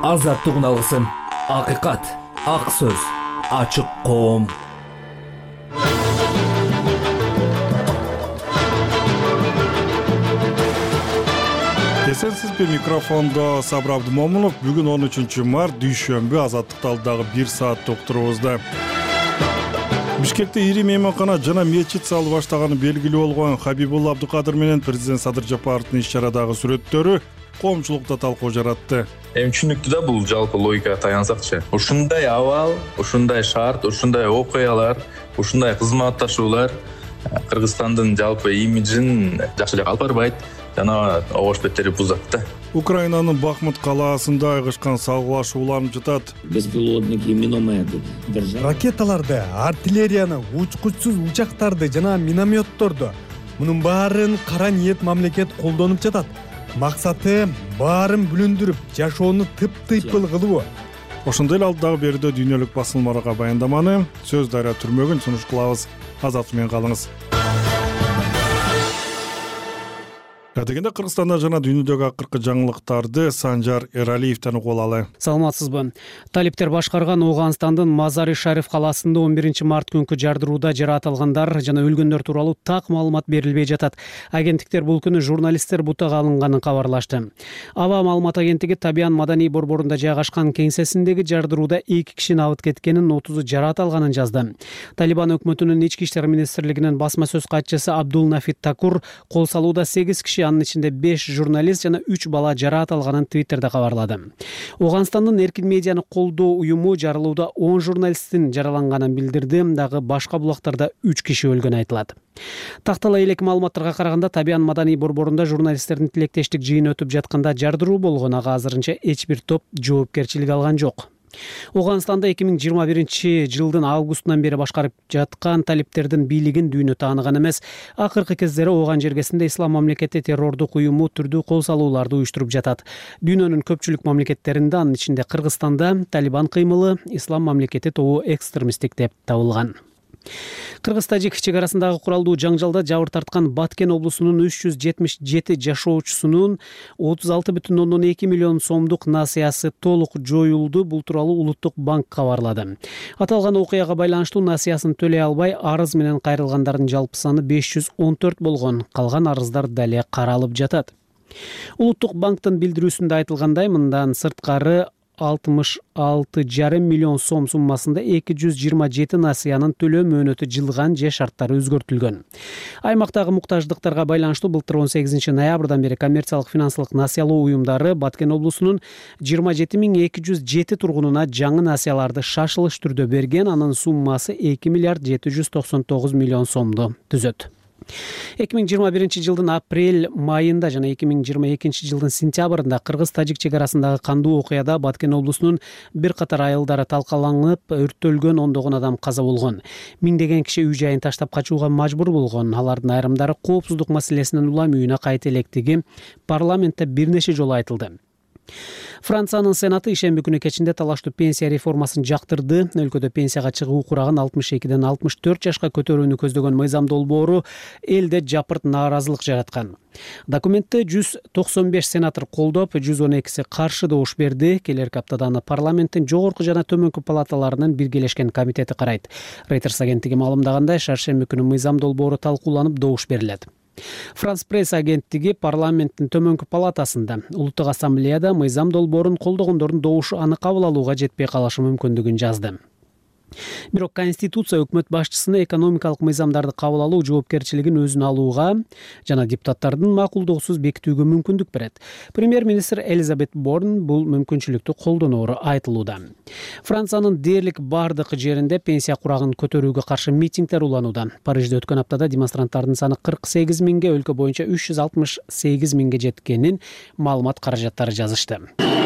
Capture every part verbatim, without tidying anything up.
Азаттык алгысым, акыйкат, ак сөз, ачык коом. Эсенсиз бир микрофондо Сабыр Абдымомунов. Бүгүн он үчүнчү март дүйшөмбү, азаттыкта алдагы бир сааттык турубузда. Бишкекте ири мейманкана жана мечит салып баштаганы белгилүү болгон Хабибулла Абдукадыр менен президент Садыр Жапаровдун иш-чарадагы сүрөттөрү коомчулукта талкуу жаратты. Эми түшүнүктүү да, бул жалпы логикага таянсакчы. Ушундай абал, ушундай шарт, ушундай окуялар, ушундай кызматташуулар Кыргызстандын жалпы имиджин жакшы жакка алып барбайт, жана огош беттери бузат да. Украинанын Бахмут калаасында айгышкан салгылашуулар жатат. Беспилотники, миномети, ракеталарды, артиллерияны, учкучсуз учактарды жана минометторду. Мунун баарын кара ниет мамлекет колдонуп жатат. Максаты баарын бүлүндүрүп, жашоону тып-тыйпыл кылуу. Ошондой эле алдагы берүүдө дүйнөлүк басылмаларга баяндаманы Сөз Дарыя түрмөгүн сунуш кылабыз. Азат менен калыңыз. Дегенде Кыргызстанда жана дүйнөдөгү акыркы жаңылыктарды Санжар Эралиевден угуп алалы. Саламатсызбы. Талиптер башкарган Ооганстандын Мазари-Шариф калаасында он биринчи март күнкү жардырууда жараат алгандар жана өлгөндөр тууралуу так маалымат берилбей жатат. Агенттиктер бул күнү журналисттер бутага алынганын кабарлашты. Аба маалымат агенттиги Табиан маданий борборунда жайгашкан кеңсесиндеги жардырууда эки кишини абыт кеткенин, отузу жараат алганын жазды. Талибан өкмөтүнүн ички иштер министрлигинин басма сөз катчысы Абдул Нафит Такур кол салууда сегиз киши, анын ичинде беш журналист жана үч бала жараат алганын Твиттерде кабарлады. Ооганстандын эркин медианы колдоо уюму жарылууда он журналисттин жараланганын билдирди, дагы башка булактарда үч киши өлгөнү айтылат. Тактала элек маалыматтарга караганда Табиан маданий борборунда журналисттердин тилектештик жыйыны өтүп жатканда жардыруу болгон, ага азырынча эч бир топ жоопкерчилик алган жок. Ооганстанда эки миң жыйырма биринчи жылдын августунан бери башкарып жаткан талиптердин бийлигин дүйнө тааныган эмес. Акыркы кездери Ооган жергесинде Ислам мамлекети террордук уюму түрдүү кол салууларды уюштуруп жатат. Дүйнөнүн көпчүлүк мамлекеттеринде, анын ичинде Кыргызстанда Талибан кыймылы Ислам мамлекети тобу экстремисттик деп табылган. Кыргыз-Тажик чек арасындагы куралдуу жаңжалда жабыр тарткан Баткен облусунун үч жүз жетимиш жети жашоочусунун отуз алты бүтүн ондон эки миллион сомдук насыясы толук жоюлду. Бул тууралуу Улуттук банк кабарлады. Аталган окуяга байланыштуу насыясын төлөй албай арыз менен кайрылгандардын жалпы саны беш жүз он төрт болгон. Калган арыздар дале каралып жатат. Улуттук банктын билдирүүсүндө айтылгандай, мындан сырткары алтымыш алты жарым миллион сом суммасында эки жүз жыйырма жети насыянын төлөө мөөнөтү жылган же шарттары өзгөртүлгөн. Аймактагы муктаждыктарга байланыштуу былтыр он сегизинчи ноябрдан бери коммерциялык финансылык насыялоо уюмдары Баткен облусунун жыйырма жети миң эки жүз жети тургунуна жаңы насыяларды шашылыш түрдө берген. Анын суммасы эки миллиард жети жүз токсон тогуз миллион сомду түзөт. эки миң жыйырма биринчи жылдын апрель майында жана эки миң жыйырма экинчи жылдын сентябрында Кыргыз-Тажик чек арасындагы кандуу окуяда Баткен облусунун бир катар айылдары талкаланып, өрттөлгөн, ондогон адам каза болгон. Миңдеген киши үй жайын таштап качууга мажбур болгон. Алардын айрымдары коопсуздук маселесинен улам үйүнө кайта электиги парламентте бир нече жолу айтылды. Франциянын Сенаты ишемби күнү кечинде талаштуу пенсия реформасын жактырды. Өлкөдө пенсияга чыгуу курагын алтымыш экиден алтымыш төрт жашка көтөрүүнү көздөгөн мыйзам долбоору элде жапырт нааразылык жараткан. Документти жүз токсон беш сенатор колдоп, жүз он экиси каршы добуш берди. Келерки аптада аны парламенттин жогорку жана төмөнкү палаталарынын биргелешкен комитети карайт. Reuters агенттиги маалымдагандай, шаршемби күнү мыйзам долбоору талкууланып добуш берилет. Франс пресс агенттиги парламенттин төмөнкү палатасында Улуттук ассамблеяда мыйзам долбоорун колдогондордун добушу аны кабыл алууга жетпей калышы мүмкүндүгүн жазды. Бирок Конституция өкмөт башчысына экономикалык мыйзамдарды кабыл алуу жоопкерчилигин өзүнө алууга жана депутаттардын макулдугусуз бекитүүгө мүмкүндүк берет. Премьер-министр Элизабет Борн бул мүмкүнчүлүктү колдоноору айтылууда. Франциянын дээрлик бардык жеринде пенсия курагын көтөрүүгө каршы митингдер уланууда. Парижде өткөн аптада демонстранттардын саны кырк сегиз миңге, өлкө боюнча үч жүз алтымыш сегиз миңге жеткенин маалымат каражаттары жазышты.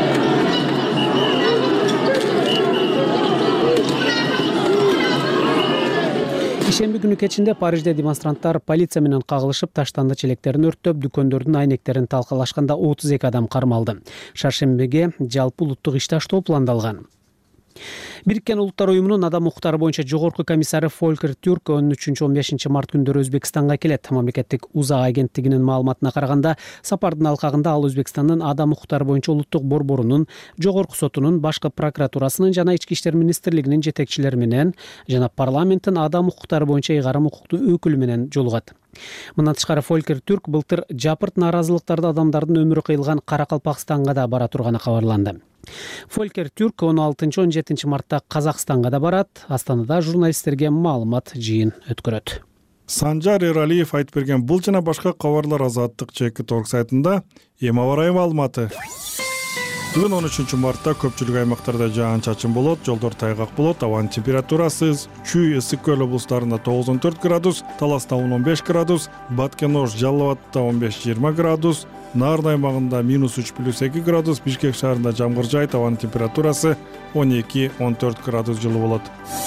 Ишемби күнү кечинде Парижде демонстранттар полиция менен кагылышып, таштанды челектерин өрттөп, дүкөндөрдүн айнектерин талкалашканда отуз эки адам кармалды. Шаршембиге жалпы улуттук иш таштоо пландалган. Бириккен Улуттар уюмунун адам укуктары боюнча жогорку комиссары Фолькер Тюрк он үчүнчү он бешинчи март күндөрү Өзбекстанга келет. Мамлекеттик УЗА агенттигинин маалыматына караганда, сапардын алкагында ал Өзбекстандын адам укуктары боюнча улуттук борборунун, жогорку сотунун, башкы прокуратурасынын жана ички иштер министрлигинин жетекчилери менен жана парламенттин адам укуктары боюнча ыйгарым укуктуу өкүлү менен жолугат. Мындан тышкары Фолькер Тюрк былтыр жапырт нааразылыктарды адамдардын өмүрү кыйылган Каракалпакстанга да бара турганы кабарланды. Фолькер Тюрк он алтынчы он жетинчи мартта Казакстанга да барат. Астанада журналисттерге маалымат жыйын өткөрөт. Санжар Эралиев айтып берген бул жана башка кабарлар Азаттык чекит точка орг сайтында. Эми аба ырайы маалыматы. Бүгүн он үчүнчү мартта көпчүлүк аймактарда жаан-чачын болот, жолдор тайгак болот, абанын температурасы Чүй, Ысык көл облустарында тогуз он төрт градус, Таласта он он беш градус, Баткен-Ош, Жалал Абадта он беш жыйырма градус, Нарын аймагында минус үч плюс эки градус, Бишкек шаарында жамгыр жайт, абанын температурасы он эки он төрт градус жылы болот.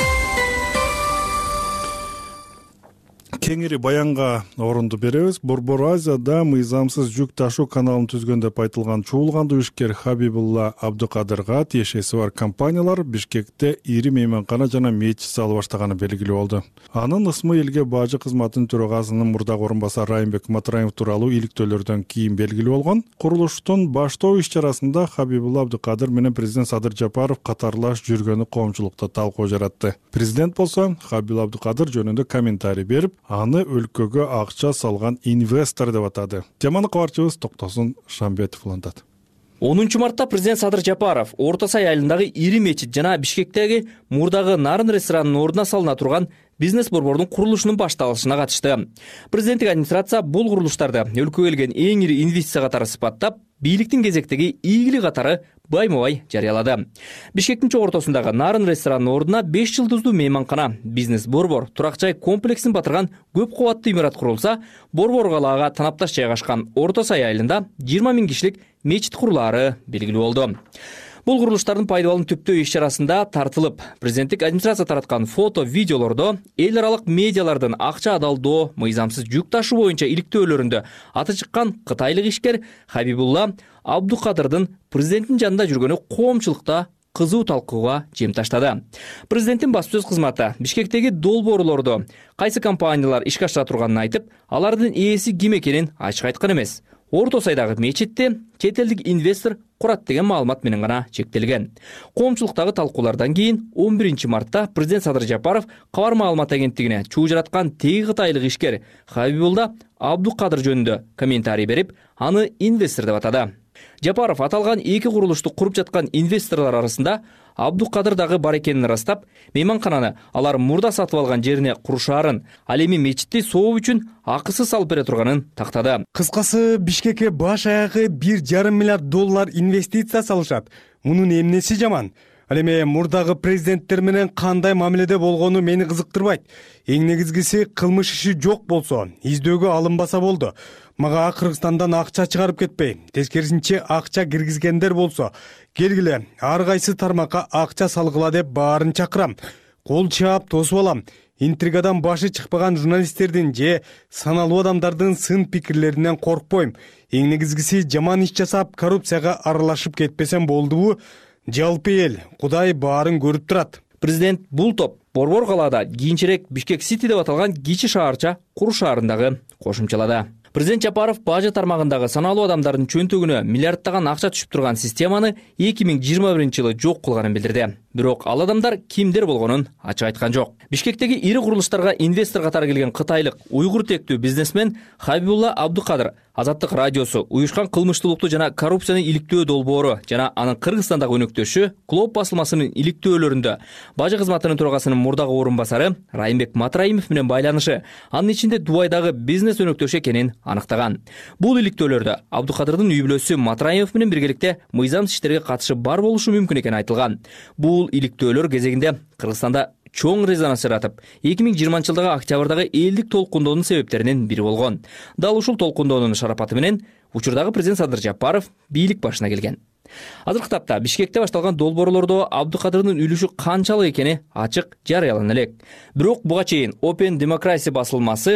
Кеңири баянга орунду беребиз. Борбор Азияда мыйзамсыз жүк ташуу каналын түзгөн деп айтылган чуулгандуу ишкер Хабибулла Абдукадырга тиешеси бар компаниялар Бишкекте ири мейманкана жана мечит салып баштаганы белгилүү болду. Анын ысмы элге бажы кызматынын төрагасынын мурдагы орун басары Райымбек Матраимов тууралуу иликтөөлөрдөн кийин белгилүү болгон. Курулуштун баштоо иш-чарасында Хабибулла Абдукадыр менен президент Садыр Жапаров катарлаш жүргөнү коомчулукта талкуу жаратты. Президент болсо Хабибулла Абдукадыр жөнүндө комментарий берип, аны өлкөгө акча салган инвестор деп атады. Теманы кабарчыбыз Токтосун Шамбетов улантат. онунчу мартта президент Садыр Жапаров Орто Сай айылындагы ири мечит жана Бишкектеги мурдагы Нарын ресторанынын ордуна салына турган бизнес борбордун курулушунун башталышына катышты. Президенттик администрация бул курулуштарды өлкөгө келген эң ири инвестиция катары сыпаттап, бийликтин кезектеги ийгилик катары байма-бай жарыялады. Бишкектин чогортосундагы Нарын ресторанынын ордуна беш жылдыздуу мейманкана, бизнес борбор, турак жай комплексин батырган көп кубаттуу имарат курулса, борбор калаага танапташ жайгашкан Орто Сай айылында жыйырма миң кишилик мечит курулаары белгилүү болду. Бул курулуштардын пайдалануу түптөө иш-чарасында тартылып, президенттик администрация тараткан фото, видеолордо эл аралык медиалардын акча адалдоо, мыйзамсыз жүк ташуу боюнча иликтөөлөрүндө аты чыккан кытайлык ишкер Хабибулла Абдукадырдын президенттин жанында жүргөнү коомчулукта кызуу талкууга жем таштады. Президенттин баспасөз кызматы Бишкектеги долбоорлордо кайсы компаниялар ишке ашыра турганын айтып, алардын ээси ким экенин ачык айткан эмес. Орто Сайдагы мечитти чет элдик инвестор курат деген маалымат менен гана чектелген. Коомчулуктагы талкуулардан кийин он биринчи мартта президент Садыр Жапаров кабар маалымат агенттигине чуу жараткан теги кытайлык ишкер Хабибулла Абдукадыр жөнүндө комментарий берип, аны инвестор деп атады. Жапаров аталган эки курулушту куруп жаткан инвесторлор арасында Абдукадыр дагы бар экенин ырастап, мейманкананы алар мурда сатып алган жерине курушаарын, ал эми мечитти сооп үчүн акысыз салып бере турганын тактады. Кыскасы, Бишкекке баш аягы бир жарым миллиард доллар инвестиция салышат. Мунун эмнеси жаман? Ал эми мурдагы президенттер менен кандай мамиледе болгону мени кызыктырбайт. Эң негизгиси, кылмыш иши жок болсо, издөөгө алынбаса болду. Мага Кыргызстандан акча чыгарып кетпей, тескерисинче акча киргизгендер болсо, келгиле ар кайсы тармакка акча салгыла деп баарын чакырам. Кол чаап тосуп алам. Интригадан башы чыкпаган журналисттердин же саналуу адамдардын сын пикирлеринен коркпойм. Эң негизгиси, жаман иш жасап, коррупцияга аралашып кетпесем болдубу? Жалпы эл, Кудай баарын көрүп турат. Президент бул топ борбор калаада кийинчерээк Бишкек Сити деп аталган кичи шаарча Куру шаарындагы кошумчалады. Президент Жапаров бажы тармагындагы саналуу адамдардын чөнтөгүнө миллиардтаган акча түшүп турган системаны эки миң жыйырма биринчи жылы жок кылганын билдирди. Бирок ал адамдар кимдер болгонун ачык айткан жок. Бишкектеги ири курулуштарга инвестор катары келген кытайлык уйгур тектүү бизнесмен Хабибулла Абдукадыр Азаттык радиосу уюшкан кылмыштуулукту жана коррупцияны иликтөө долбоору жана анын Кыргызстандагы өнөктөшү Клоп басылмасынын иликтөөлөрүндө бажы кызматынын төрагасынын мурдагы орун басары Райымбек Матраимов менен байланышы, анын ичинде Дубайдагы бизнес өнөктөшү экенин аныктаган. Бул иликтөөлөрдө Абдукадырдын үй бүлөсү Матраимов менен биргеликте мыйзамсыз иштерге катышы бар болушу мүмкүн экени айтылган. Бул иликтөөлөр кезегинде Кыргызстанда чоң резонанс жаратып, эки миң жыйырманчы жылдагы октябрдагы элдик толкундоонун себептеринин бири болгон. Дал ушул толкундоонун шарапаты менен учурдагы президент Садыр Жапаров бийлик башына келген. Азыркы тапта Бишкекте башталган долбоорлордо Абдукадырдын үлүшү канчалык экени ачык жарыялана элек. Бирок буга чейин Open Democracy басылмасы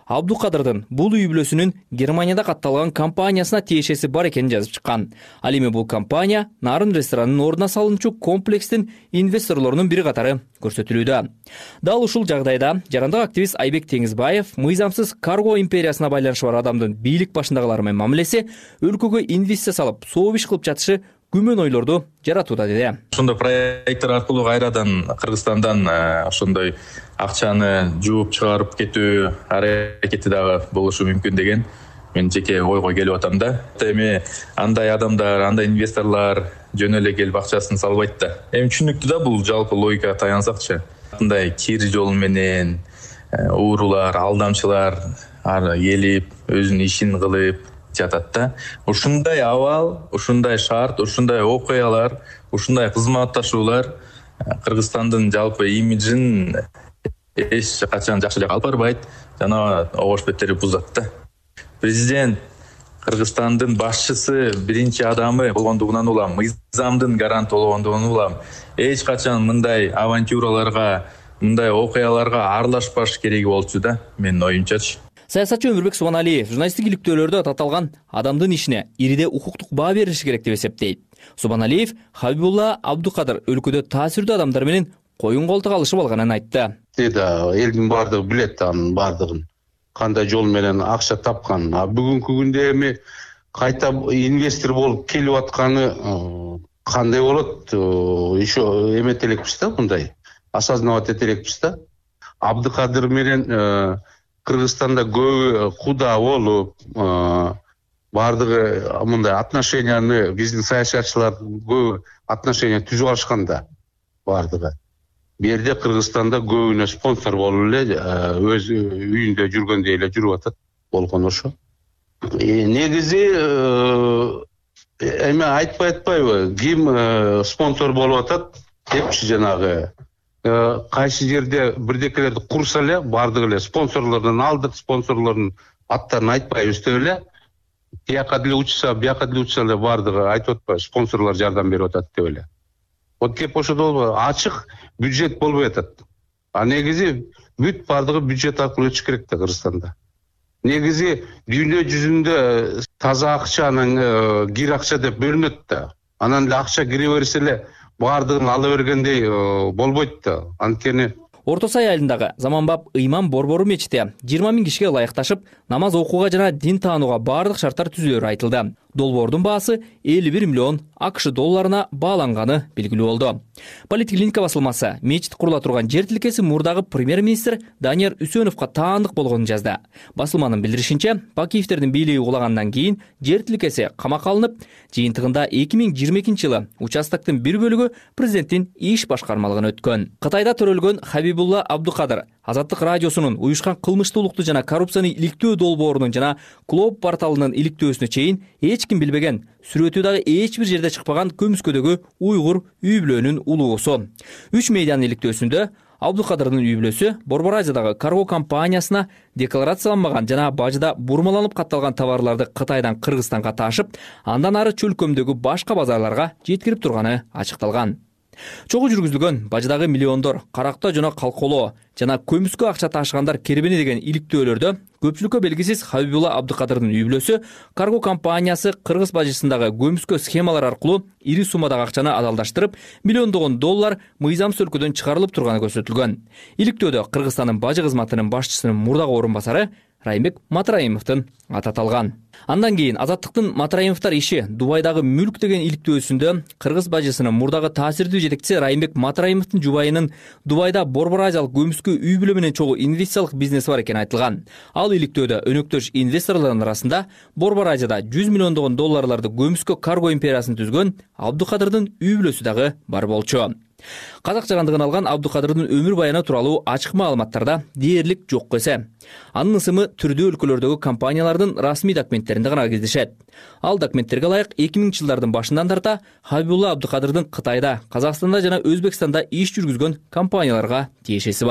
Абдукадырдын бул үй бүлөсүнүн Германияда катталган компаниясына тиешеси бар экенин жазып чыккан. Ал эми бул компания Нарын ресторанынын ордуна салынчу комплекстин инвесторлорунун бири катары көрсөтүлүүдө. Дал ушул жагдайда жарандык активист Айбек Теңизбаев мыйзамсыз карго империясына байланышы бар адамдын бийлик башындагылар менен мамилеси өлкөгө инвестиция салып, сооп иш кылып жатышы күмөн ойлорду жаратууда деди. Ошондой проекттер аркылуу кайрадан Кыргызстандан ошондой акчаны жууп чыгарып кетүү аракети дагы болушу мүмкүн деген мен жеке ойго келип атам да. Эми андай адамдар, андай инвесторлор жөн эле келип акчасын салбайт да. Эми түшүнүктүү да, бул жалпы логикага таянсакчы. Мындай кир жол менен уурулар, алдамчылар келип өзүнүн ишин кылып жатат да. Ушундай абал, ушундай шарт, ушундай окуялар, ушундай кызматташуулар Кыргызстандын жалпы имиджин эч качан жакшы жакка алып барбайт, жана огош беттери бузат да. Президент Кыргызстандын башчысы биринчи адамы болгондугунан улам, мыйзамдын гаранты болгондугунан улам эч качан мындай авантюраларга, мындай окуяларга аралашпаш кереги болчу да, менин оюмчачы. Саясатчы Өмүрбек Субаналиев журналисттик иликтөөлөрдө таталган адамдын ишине ириде укуктук баа берилиши керек деп эсептейт. Субаналиев Хабибулла Абдукадыр өлкөдө таасирдүү адамдар менен коюн колтук алышып алганын айтты. Элдин бардыгы билет анын бардыгын. Кандай жол менен акча тапкан. А бүгүнкү күндө эми кайта инвестор болуп келип атканы кандай болот? Еще эмет элекпиз да, мындай осознавать эте элекпиз да. Абдукадыр менен Кыргызстанда көбү куда болуп, бардыгы мындай отношенияны биздин саясатчылар көбү отношения түзүп алышканда бардыгы. Бу жерде Кыргызстанда көбүнө спонсор болуп эле өз үйүндө жүргөндөй эле жүрүп атат болгон ошо. Негизи эми айтпай атпайбы, ким спонсор болуп атат депчи, жанагы кайсы жерде бирдекелерди курса эле бардыгы эле спонсорлордон алдык, спонсорлордун аттарын айтпайбыз деп эле бияка деле учса, бияка деле учса эле бардыгы айтып атпайбы, спонсорлор жардам берип атат деп эле. Вот кеп ошодо ачык бюджет болбой атат. А негизи бүт бардыгы бюджет аркылуу өтүш керек да Кыргызстанда. Негизи дүйнө жүзүндө таза акчанын кир акча деп бөлүнөт да. Анан эле акча кире берсе эле бардыгын ала бергендей болбойт да. Анткени Орто Сай айылындагы Заманбап Ыйман Борбору мечити жыйырма миң кишиге ылайыкташып, намаз окууга жана дин таанууга бардык шарттар түзүлөрү айтылды. Долбоордун баасы элүү бир миллион АКШ долларына бааланганы белгилүү болду. Политклиника басылмасы мечит курула турган жер тилкеси мурдагы премьер-министр Данияр Үсөновго таандык болгонун жазды. Басылманын билдиришинче, Бакиевтердин бийлиги кулагандан кийин жер тилкеси камакка алынып, жыйынтыгында эки миң жыйырма экинчи жылы участоктун бир бөлүгү президенттин иш башкармалыгына өткөн. Кытайда төрөлгөн Хабибулла Абдукадыр Азаттык радиосунун уюшкан кылмыштуулукту жана коррупцияны иликтөө долбоорунун жана Клоп порталынын иликтөөсүнө чейин эч ким билбеген, сүрөтү дагы эч бир жерде чыкпаган көмүскөдөгү уйгур үй бүлөнүн улуусу. Үч медианын иликтөөсүндө Абдукадырдын үй бүлөсү Борбор Азиядагы карго компаниясына декларацияланбаган жана бажыда бурмаланып катталган товарларды Кытайдан Кыргызстанга ташып, андан ары чөлкөмдөгү башка базарларга жеткирип турганы ачыкталган. Чогуу жүргүзүлгөн бажыдагы миллиондор каракта жана калколоо жана көмүскө акча ташыгандар кербени деген иликтөөлөрдө көпчүлүккө белгисиз Хабибулла Абдукадырдын үй бүлөсү карго компаниясы Кыргыз бажысындагы көмүскө схемалар аркылуу ири суммадагы акчаны адалдаштырып, миллиондогон доллар мыйзамсыз өлкөдөн чыгарылып турганы көрсөтүлгөн. Иликтөөдө Кыргызстандын бажы кызматынын башчысынын мурдагы орун басары Райымбек Матраимовдун аты аталган. Андан кийин Азаттыктын Матраимовдор иши Дубайдагы мүлк деген иликтөөсүндө Кыргыз бажысынын мурдагы таасирдүү жетекчиси Райымбек Матраимовдун жубайынын Дубайда Борбор Азиялык көмүскө үй бүлө менен чогуу инвестициялык бизнеси бар экени айтылган. Ал иликтөөдө өнөктөш инвесторлордун арасында Борбор Азияда жүз миллиондогон долларларды көмүскө карго империясын түзгөн Абдукадырдын үй бүлөсү дагы бар болчу. Казак жарандыгын алган Абдукадырдын өмүр баяны тууралуу ачык маалыматтарда дээрлик жок эсе. Анын ысымы түрдүү өлкөлөрдөгү компаниялардын расмий документтеринде гана кездешет. Ал документтерге ылайык эки миңинчи жылдардын башынан тарта Хабибулла Абдукадырдын Кытайда, Казакстанда жана Өзбекстанда иш жүргүзгөн компанияларга тиешеси бар.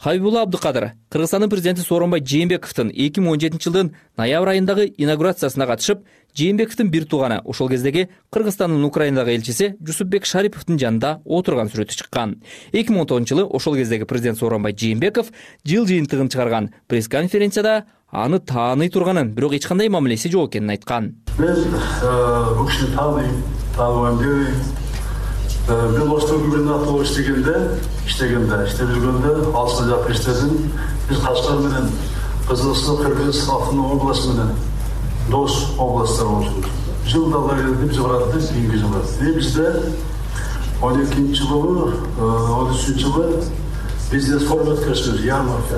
Хабибулла Абдыкадыр Кыргызстандын президенти Сооронбай Жээнбековдун эки миң он жетинчи жылдын ноябрь айындагы инаугурациясына катышып, Жээнбековдун бир тууганы, ошол кездеги Кыргызстандын Украинадагы элчиси Жусупбек Шариповдун жанында отурган сүрөтү чыккан. эки миң он тогузунчу жылы ошол кездеги президент Сооронбай Жээнбеков жыл жыйынтыгын чыгарган пресс-конференцияда аны тааный турганын, бирок эч кандай мамилеси жок экенин айткан. Мен бул кишини тааныйм, тааныбайм дебейм. Мен Оштун губернаторлук иштегенде, иштегенде, иштеп жүргөндө алыска жакка иштедим. Биз Кашкар менен Кызылсуу, Кыргыз, Автономдук областы менен дос областтар болчу. Жылдалар келди, биз бараттык, кийинки жылы. Бизде он экинчи жылы, он үчүнчү жылы бизнес форум өткөрүшүбүз, ярмарка.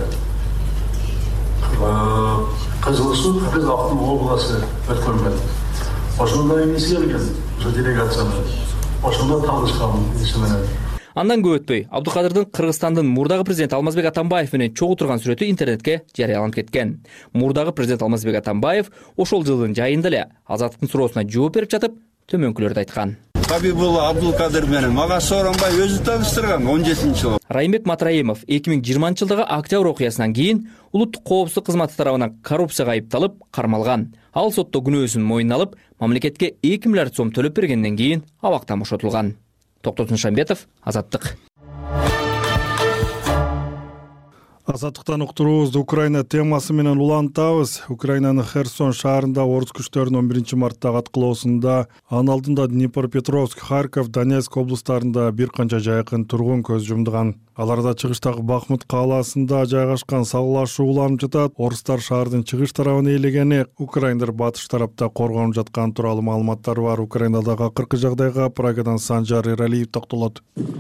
Кызылсуу, Кыргыз, Автономдук областы өткөргөн. Ошондо эмеси келген, ошо делегация менен. Ошондо таанышкан иши менен. Андан көп өтпөй, Абдыкадырдын Кыргызстандын мурдагы президенти Алмазбек Атамбаев менен чогуу турган сүрөтү интернетке жарыяланып кеткен. Мурдагы президент Алмазбек Атамбаев ошол жылдын жайында эле Азаттыктын суроосуна жооп берип жатып, төмөнкүлөрдү айткан. Хабибулла Абдыкадыр менен мага Сооронбай өзү тааныштырган он жетинчи жылы. Райымбек Матраимов эки миң жыйырманчы жылдагы октябрь окуясынан кийин улуттук коопсуздук кызматы тарабынан коррупцияга айыпталып, кармалган. Ал сотто күнөөсүн мойнуна алып, мамлекетке эки миллиард сом төлөп бергенден кийин абактан бошотулган. Токтотун Шамбетов, Азаттык. Азаттыктан уктуруубузду Украина темасы менен улантабыз. Украинанын Херсон шаарында орус күчтөрүнүн он биринчи марттагы аткылоосунда, анын алдында Днепропетровск, Харьков, Донецк облустарында бир канча жайкын тургун көз жумдуган. Аларда чыгыштагы Бахмут кааласында жайгашкан салгылашуу уланып жатат. Орустар шаардын чыгыш тарабын ээлегени, украиндер батыш тарапта коргонуп жаткан тууралуу маалыматтар бар. Украинадагы акыркы жагдайга Прагадан Санжар Эралиев токтолот.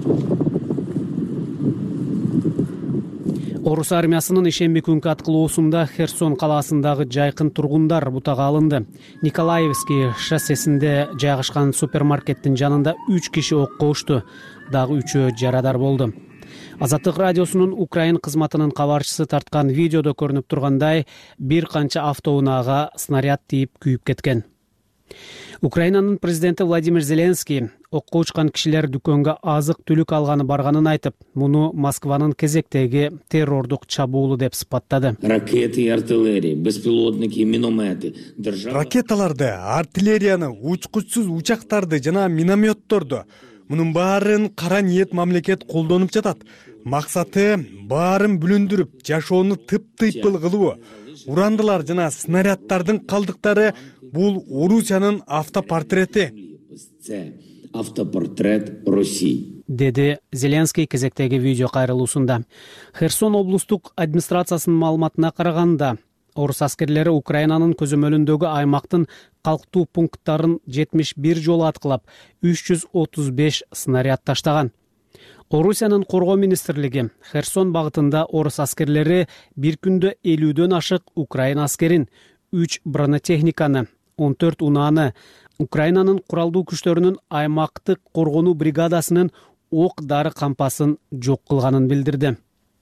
Орус армиясынын ишемби күнкү аткылоосунда Херсон калаасындагы жайкын тургундар бутага алынды. Николаевский шоссесинде жайгашкан супермаркеттин жанында үч киши окко ушту, дагы үчөө жарадар болду. Азаттык радиосунун Украин кызматынын кабарчысы тарткан видеодо көрүнүп тургандай, бир канча автоунаага снаряд тийип күйүп кеткен. Украинанын президенти Владимир Зеленский окко учкан кишилер дүкөнгө азык-түлүк алганы барганын айтып, муну Москванын кезектеги террордук чабуулу деп сыпаттады. Ракеты и артиллерия, беспилотники и минометы. Ракеталарды, артиллерияны, учкучсуз учактарды жана минометторду, мунун баарын кара ниет мамлекет колдонуп жатат. Максаты баарын бүлүндүрүп, жашоону тып-тыйпыл кылуу. Урандылар жана снаряддардын калдыктары бул Орусиянын автопортрети. Автопортрет России. Деди Зеленский кезектеги видео кайрылуусунда. Херсон облустук администрациясынын маалыматына караганда, орус аскерлери Украинанын көзөмөлүндөгү аймактын калктуу пункттарын жетимиш бир жолу аткылап, үч жүз отуз беш снаряд таштаган. Орусиянын коргоо министрлиги Херсон багытында орус аскерлери бир күндө элүүдөн ашык Украина аскерин, үч бронетехниканы, он төрт унааны, Украинанын куралдуу күчтөрүнүн аймактык коргонуу бригадасынын ок дары кампасын жок кылганын билдирди.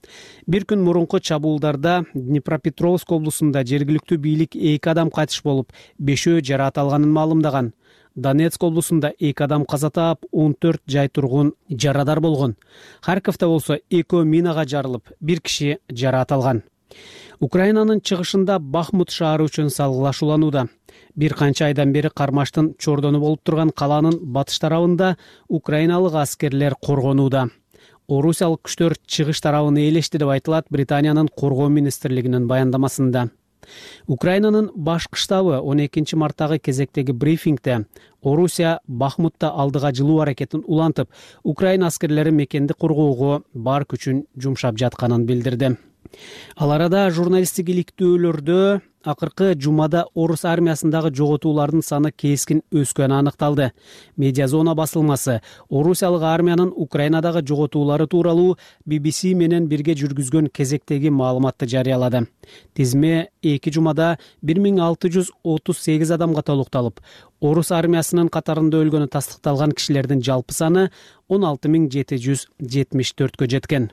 Бир күн мурунку чабуулдарда Днепропетровск облусунда жергиликтүү бийлик эки адам кайтыш болуп, бешөө жараат алганын маалымдаган. Донецк облусунда эки адам каза таап, он төрт жай тургун жарадар болгон. Харьковдо болсо экөө минага жарылып, бир киши жараат алган. Украинанын чыгышында Бахмут шаары үчүн салгылашууланууда. Бир канча айдан бери кармаштын чордону болуп турган каланын батыш тарабында украиналык аскерлер коргонууда. Орусиялык күчтөр чыгыш тарабын ээлешти деп айтылат Британиянын коргоо министрлигинин баяндамасында. Украинанын башкы штабы он экинчи марттагы кезектеги брифингде Орусия Бахмутта алдыга жылуу аракетин улантып, Украина аскерлери мекенди коргоого бар күчүн жумшап жатканын билдирди. Ал арада журналисттик иликтөөлөрдө акыркы жумада орус армиясындагы жоготуулардын саны кескин өскөнү аныкталды. Медиазона басылмасы Орусиялык армиянын Украинадагы жоготуулары тууралуу би би си менен бирге жүргүзгөн кезектеги маалыматты жарыялады. Тизме эки жумада бир миң алты жүз отуз сегиз адамга толукталып, орус армиясынын катарында өлгөнү тастыкталган кишилердин жалпы саны он алты миң жети жүз жетимиш төрткө жеткен.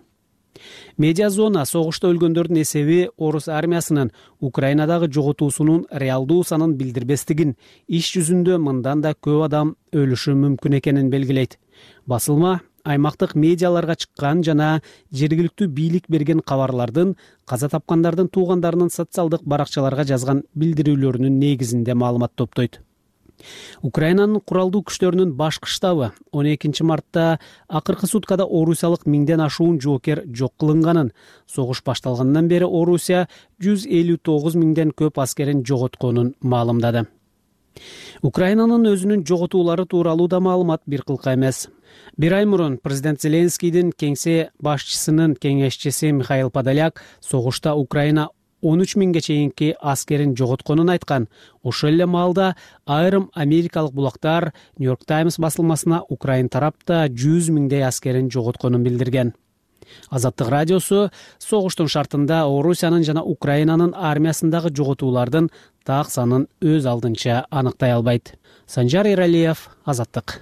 Медиазона согушта өлгөндөрдүн эсеби орус армиясынын Украинадагы жоготуусунун реалдуу санын билдирбестигин, иш жүзүндө мындан да көп адам өлүшү мүмкүн экенин белгилейт. Басылма аймактык медиаларга чыккан жана жергиликтүү бийлик берген кабарлардын каза тапкандардын туугандарынын социалдык баракчаларга жазган билдирүүлөрүнүн негизинде маалымат топтойт. Украинанын куралдуу күчтөрүнүн башкы штабы он экинчи мартта акыркы суткада Орусиялык миңден ашуун жоокер жок кылынганын, согуш башталгандан бери Орусия жүз элүү тогуз миңден көп аскерин жоготконун маалымдады. Украинанын өзүнүн жоготуулары тууралуу да маалымат бир кылка эмес. Бир ай мурун президент Зеленскийдин кеңсе башчысынын кеңешчиси Михаил Подоляк согушта Украина он үч миңге чейинки аскерин жоготконун айткан. Ошол эле маалда айрым америкалык булактар Нью-Йорк Таймс басылмасына Украин тарапта жүз миңдей аскерин жоготконун билдирген. Азаттык радиосу согуштун шартында Орусиянын жана Украинанын армиясындагы жоготуулардын так санын өз алдынча аныктай албайт. Санжар Эралиев, Азаттык.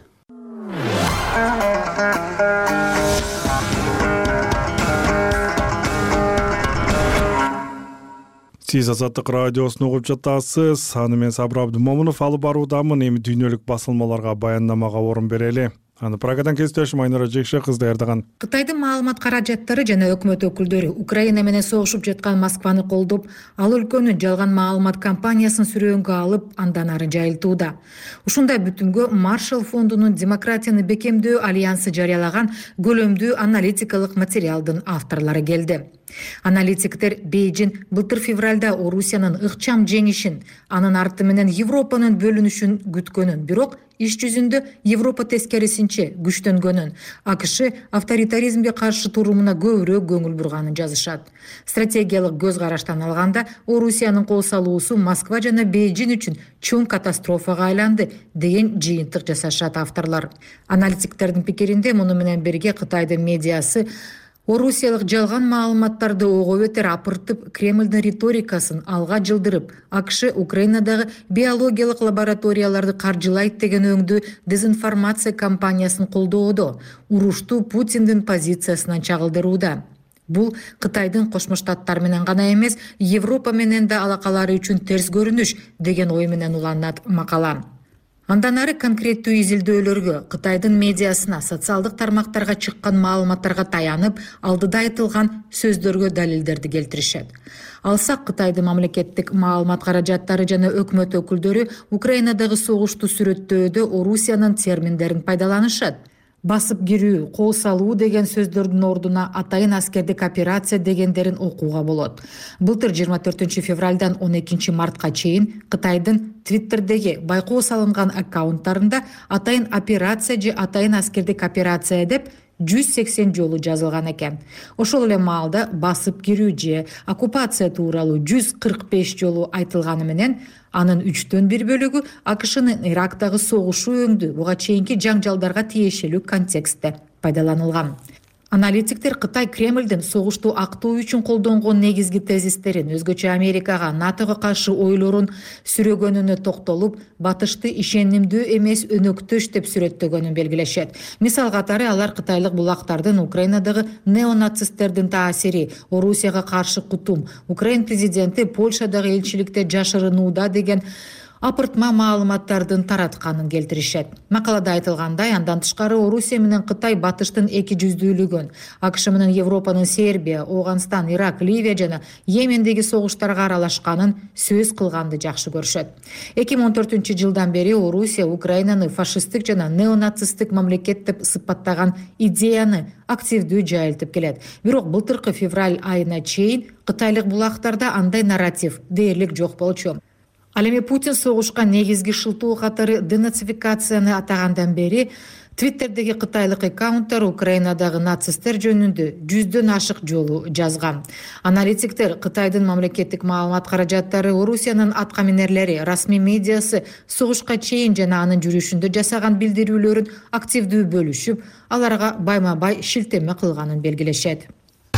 Сиз Азаттык радиосун угуп жатасыз. Аны мен Сабыр Абдымомунов алып баруудамын. Эми дүйнөлүк басылмаларга баяндамага орун берели. Аны Прагадан кесиптешим Айнура Жекшекызы даярдаган. Кытайдын маалымат каражаттары жана өкмөт өкүлдөрү Украина менен согушуп жаткан Москваны колдоп, ал өлкөнүн жалган маалымат кампаниясын сүрөөнгө алып, андан ары жайылтууда. Ушундай бүтүмгө Маршалл фондунун демократияны бекемдөө альянсы жарыялаган көлөмдүү аналитикалык материалдын авторлору келди. Аналитиктер Бейжин былтыр февралда Орусиянын ыкчам жеңишин, анын арты менен Европанын бөлүнүшүн күткөнүн, бирок иш жүзүндө Европа тескерисинче күчтөнгөнүн, АКШ авторитаризмге каршы турумуна көбүрөөк көңүл бурганын жазышат. Стратегиялык көз караштан алганда, Орусиянын кол салуусу Москва жана Бейжин үчүн чоң катастрофага айланды деген жыйынтык жасашат авторлор. Аналитиктердин пикиринде, муну менен бирге Кытайдын медиасы Орусиялык жалган маалыматтарды ого бетер апыртып, Кремлдин риторикасын алга жылдырып, АКШ Украинадагы биологиялык лабораторияларды каржылайт деген өңдүү дезинформация кампаниясын колдоодо, урушту Путиндин позициясынан чагылдырууда. Бул Кытайдын Кошмо Штаттар менен гана эмес, Европа менен да алакалары үчүн терс көрүнүш деген ой менен уланат макала. Андан ары конкреттүү изилдөөлөргө, Кытайдын медиасына, социалдык тармактарга чыккан маалыматтарга таянып, алдыда айтылган сөздөргө далилдерди келтиришет. Алсак, Кытайдын мамлекеттик маалымат каражаттары жана өкмөт өкүлдөрү Украинадагы согушту сүрөттөөдө Орусиянын терминдерин пайдаланышат. Басып кирүү, кол салуу деген сөздөрдүн ордуна атайын аскердик операция дегендерин окууга болот. Былтыр жыйырма төртүнчү февралдан он экинчи мартка чейин Кытайдын Твиттердеги байкоо салынган аккаунттарында атайын операция же атайын аскердик операция деп жүз сексен жолу жазылган экен. Ошол эле маалда басып кирүү же оккупация тууралуу жүз кырк беш жолу айтылганы менен, анын үчтөн бир бөлүгү АКШнын Ирактагы согушу өңдүү, буга чейинки жаңжалдарга тиешелүү контекстте пайдаланылган. Аналитиктер Кытай Кремлдин согушту актоо үчүн колдонгон негизги тезистерин, өзгөчө Америкага, НАТОго каршы ойлорун сүрөгөнүнө токтолуп, батышты ишенимдүү эмес өнөктөш деп сүрөттөгөнүн белгилешет. Мисал катары алар кытайлык булактардын Украинадагы неонацисттердин таасири, Орусияга каршы кутум, Украин президенти Польшадагы элчиликте жашырынууда деген апыртма маалыматтардын таратканын келтиришет. Макалада айтылгандай, андан тышкары Орусия менен Кытай батыштын эки жүздүүлүгүн, АКШ менен Европанын Сербия, Оогандстан, Ирак, Ливия жана Йемендеги согуштарга аралашканын сөз кылганды жакшы көрүшөт. эки миң он төртүнчү жылдан бери Орусия Украинаны фашисттик жана неонацисттик мамлекет деп сыпаттаган идеяны активдүү жайылтып келет. Бирок былтыркы февраль айына чейин кытайлык булактарда андай нарратив дээрлик жок болчу. Ал эми Путин согушка негизги шылтуу катары денацификацияны атагандан бери Твиттердеги кытайлык аккаунттар Украинадагы нацисттер жөнүндө жүздөн ашык жолу жазган. Аналитиктер Кытайдын мамлекеттик маалымат каражаттары, Орусиянын аткаминерлери, расмий медиасы согушка чейин жана анын жүрүшүндө жасаган билдирүүлөрүн активдүү бөлүшүп, аларга байма-бай шилтеме кылганын белгилешет.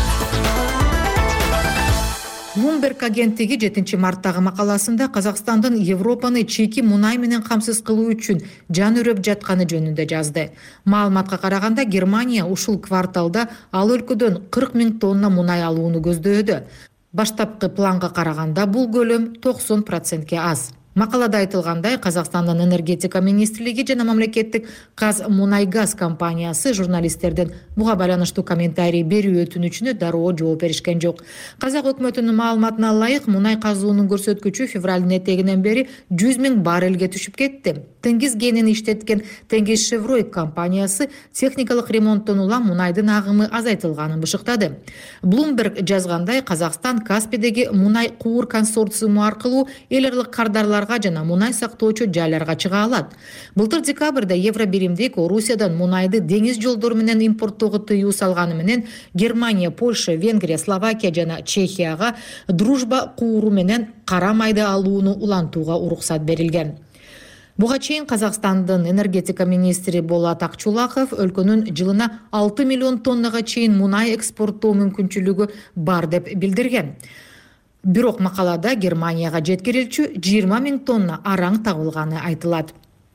Bloomberg агенттиги жетинчи марттагы макаласында Казакстандын Европаны чийки мунай менен камсыз кылуу үчүн жан үрөп жатканы жөнүндө жазды. Маалыматка караганда, Германия ушул кварталда ал өлкөдөн кырк миң тонна мунай алууну көздөөдө. Баштапкы планга караганда бул көлөм токсон процентке аз. Макалада айтылгандай, Казакстандын энергетика министрлиги жана мамлекеттик Казмунайгаз компаниясы журналисттерден буга байланыштуу комментарий берүү өтүнүчүнө дароо жооп беришкен жок. Казак өкмөтүнүн маалыматына ылайык, мунай казуунун көрсөткүчү февралдын этегинен бери жүз миң баррелге түшүп кетти. Теңиз кенин иштеткен Теңиз Шеврой компаниясы техникалык ремонттон улам мунайдын агымы азайтылганын бышыктады. Bloomberg жазгандай, Казакстан Каспийдеги мунай куур консорциуму аркылуу эл аралык кардарларга жана мунай сактоочу жайларга чыга алат. Былтыр декабрда Евробиримдик Орусиядан мунайды деңиз жолдору менен импорттоого тыюу салганы менен Германия, Польша, Венгрия, Словакия жана Чехияга дружба кууру менен кара майды алууну улантууга уруксат берилген. Буга чейин Казакстандын энергетика министри Болот Акчулаков өлкөнүн жылына алты миллион тоннага чейин мунай экспорттоо мүмкүнчүлүгү бар деп билдирген. Бирок макалада Германияга жеткирилчү жыйырма миң тонна араң табылганы айтылат.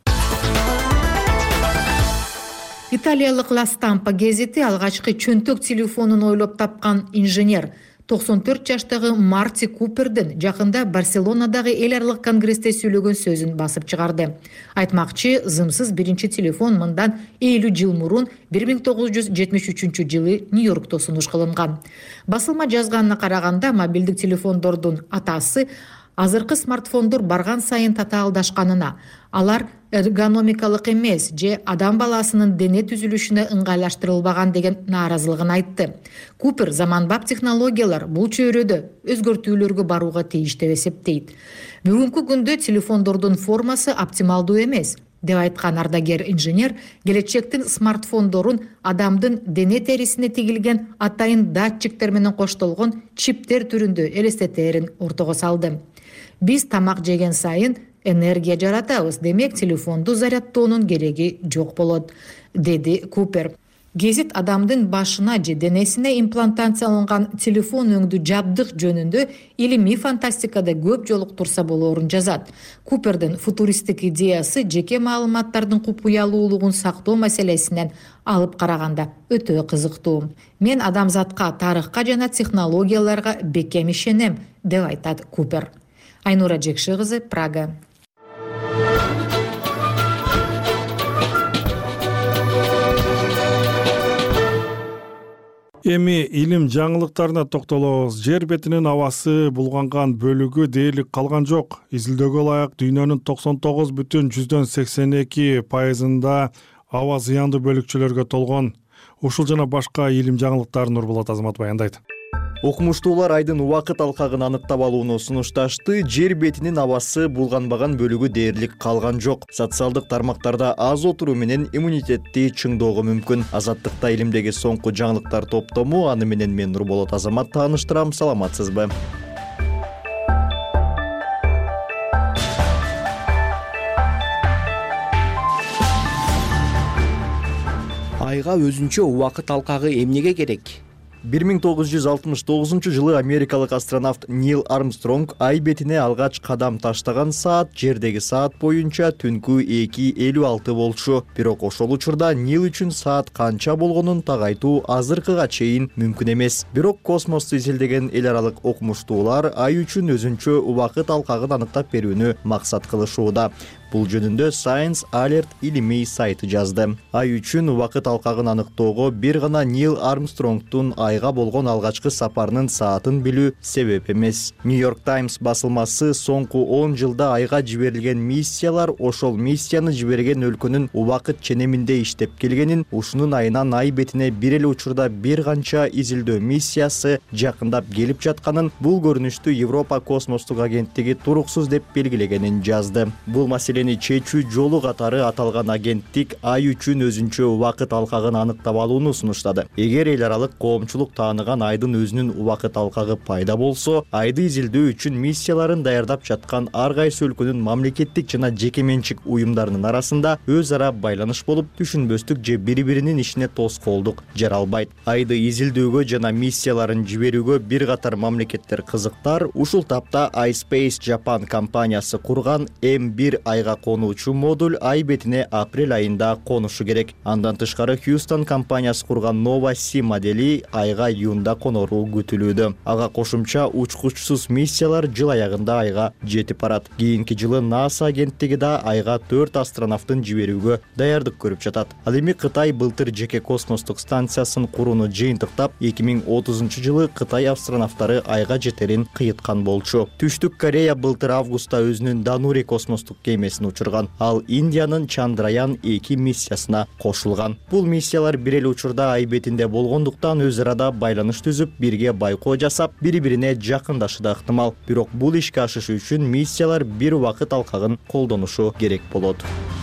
Италиялык Ла Стампа гезити алгачкы чөнтөк телефонун ойлоп тапкан инженер токсон төрт жаштагы Марти Купердин жакында Барселонадагы эл аралык конгрессте сүйлөгөн сөзүн басып чыгарды. Айтмакчы, зымсыз биринчи телефон мындан элүү жыл мурун бир миң тогуз жүз жетимиш үчүнчү жылы Нью-Йоркто сунуш кылынган. Басылма жазганына караганда, мобилдик телефондордун атасы азыркы смартфондор барган сайын татаалдашканына, алар эргономикалык эмес же адам баласынын дене түзүлүшүнө ыңгайлаштырылбаган деген нааразылыгын айтты. Купер заманбап технологиялар бул чөйрөдө өзгөртүүлөргө барууга тийиш деп эсептейт. Бүгүнкү күндө телефондордун формасы оптималдуу эмес деп айткан ардагер инженер, келечектин смартфондорун адамдын дене терисине тигилген атайын датчиктер менен коштолгон чиптер түрүндө элестетерин ортого салды. Биз тамак жеген сайын энергия жаратабыз, демек телефонду зарядтоонун кереги жок болот, деди Купер. Гезит адамдын башына же денесине имплантацияланган телефон өңдүү жабдык жөнүндө илимий фантастикада көп жолуктурса болоорун жазат. Купердин футуристик идеясы жеке маалыматтардын купуялуулугун сактоо маселесинен алып караганда өтө кызыктуу. Мен адамзатка, тарыхка жана технологияларга бекем ишенем, деп айтат Купер. Айнура Жекши кызы, Прага. Эми илим жаңылыктарына токтолобуз. Жер бетинин абасы булганган бөлүгү дээрлик калган жок. Изилдөөгө ылайык дүйнөнүн токсон тогуз бүтүн жүздөн сексен эки пайызында аба зыяндуу бөлүкчөлөргө толгон. Ушул жана башка илим жаңылыктарын Нурболот Азамат баяндайт. Окумуштуулар айдын убакыт алкагын аныктап алууну сунушташты. Жер бетинин абасы булганбаган бөлүгү дээрлик калган жок. Социалдык тармактарда аз отуруу менен иммунитетти чыңдоого мүмкүн. Азаттыкта илимдеги соңку жаңылыктар топтому, аны менен мен Нурболот Азамат тааныштырам. Саламатсызбы? Айга өзүнчө убакыт алкагы эмнеге керек? бир миң тогуз жүз алтымыш тогузунчу жылы америкалык астронавт Нил Армстронг ай бетине алгач кадам таштаган саат жердеги саат боюнча түнкү эки элүү алты болчу. Бирок ошол учурда Нил үчүн саат канча болгонун тагайтуу азыркыга чейин мүмкүн эмес. Бирок космосту изилдеген эл аралык окумуштуулар ай үчүн өзүнчө убакыт алкагын аныктап берүүнү максат кылышууда. Бул жөнүндө Science Alert илимий сайты жазды. Ай үчүн убакыт алкагын аныктоого бир гана Нил Армстронгдун айга болгон алгачкы сапарынын саатын билүү себеп эмес. New York Times басылмасы соңку он жылда айга жиберилген миссиялар ошол миссияны жиберген өлкөнүн убакыт ченеминде иштеп келгенин, ушунун айынан ай бетине бир эле учурда бир канча изилдөө миссиясы жакындап келип жатканын, бул көрүнүштү Европа космостук агенттиги туруксуз деп белгилегенин жазды. Бул маселе чечүү жолу катары аталган агенттик ай үчүн өзүнчө убакыт алкагын аныктап алууну сунуштады. Эгер эл аралык коомчулук тааныган айдын өзүнүн убакыт алкагы пайда болсо, айды изилдөө үчүн миссияларын даярдап жаткан ар кайсы өлкөнүн мамлекеттик жана жеке менчик уюмдарынын арасында өз ара байланыш болуп, түшүнбөстүк же бири-биринин ишине тоскоолдук жаралбайт. Айды изилдөөгө жана миссияларын жиберүүгө бир катар мамлекеттер кызыктар. Ушул тапта iSpace Japan компаниясы курган эм бир айга айга конуучу модуль ай бетине апрель айында конушу керек. Андан тышкары Houston компаниясы курган Nova C модели айга июнда конору күтүлүүдө. Ага кошумча учкучсуз миссиялар жыл аягында айга жетип барат. Кийинки жылы NASA агенттиги да айга төрт астронавтын жиберүүгө даярдык көрүп жатат. Ал эми Кытай былтыр жеке космостук станциясын курууну жыйынтыктап, эки миң отузунчу жылы Кытай астронавттары айга жетерин кыйыткан болчу. Түштүк Корея былтыр августта өзүнүн Данури космостук кемесин учурган. Ал Индиянын Чандраян эки миссиясына кошулган. Бул миссиялар бир эле учурда ай бетинде болгондуктан өз арада байланыш түзүп, бирге байкоо жасап, бири-бирине жакындашы да ыктымал. Бирок бул ишке ашышы үчүн миссиялар бир убакыт алкагын колдонушу керек болот.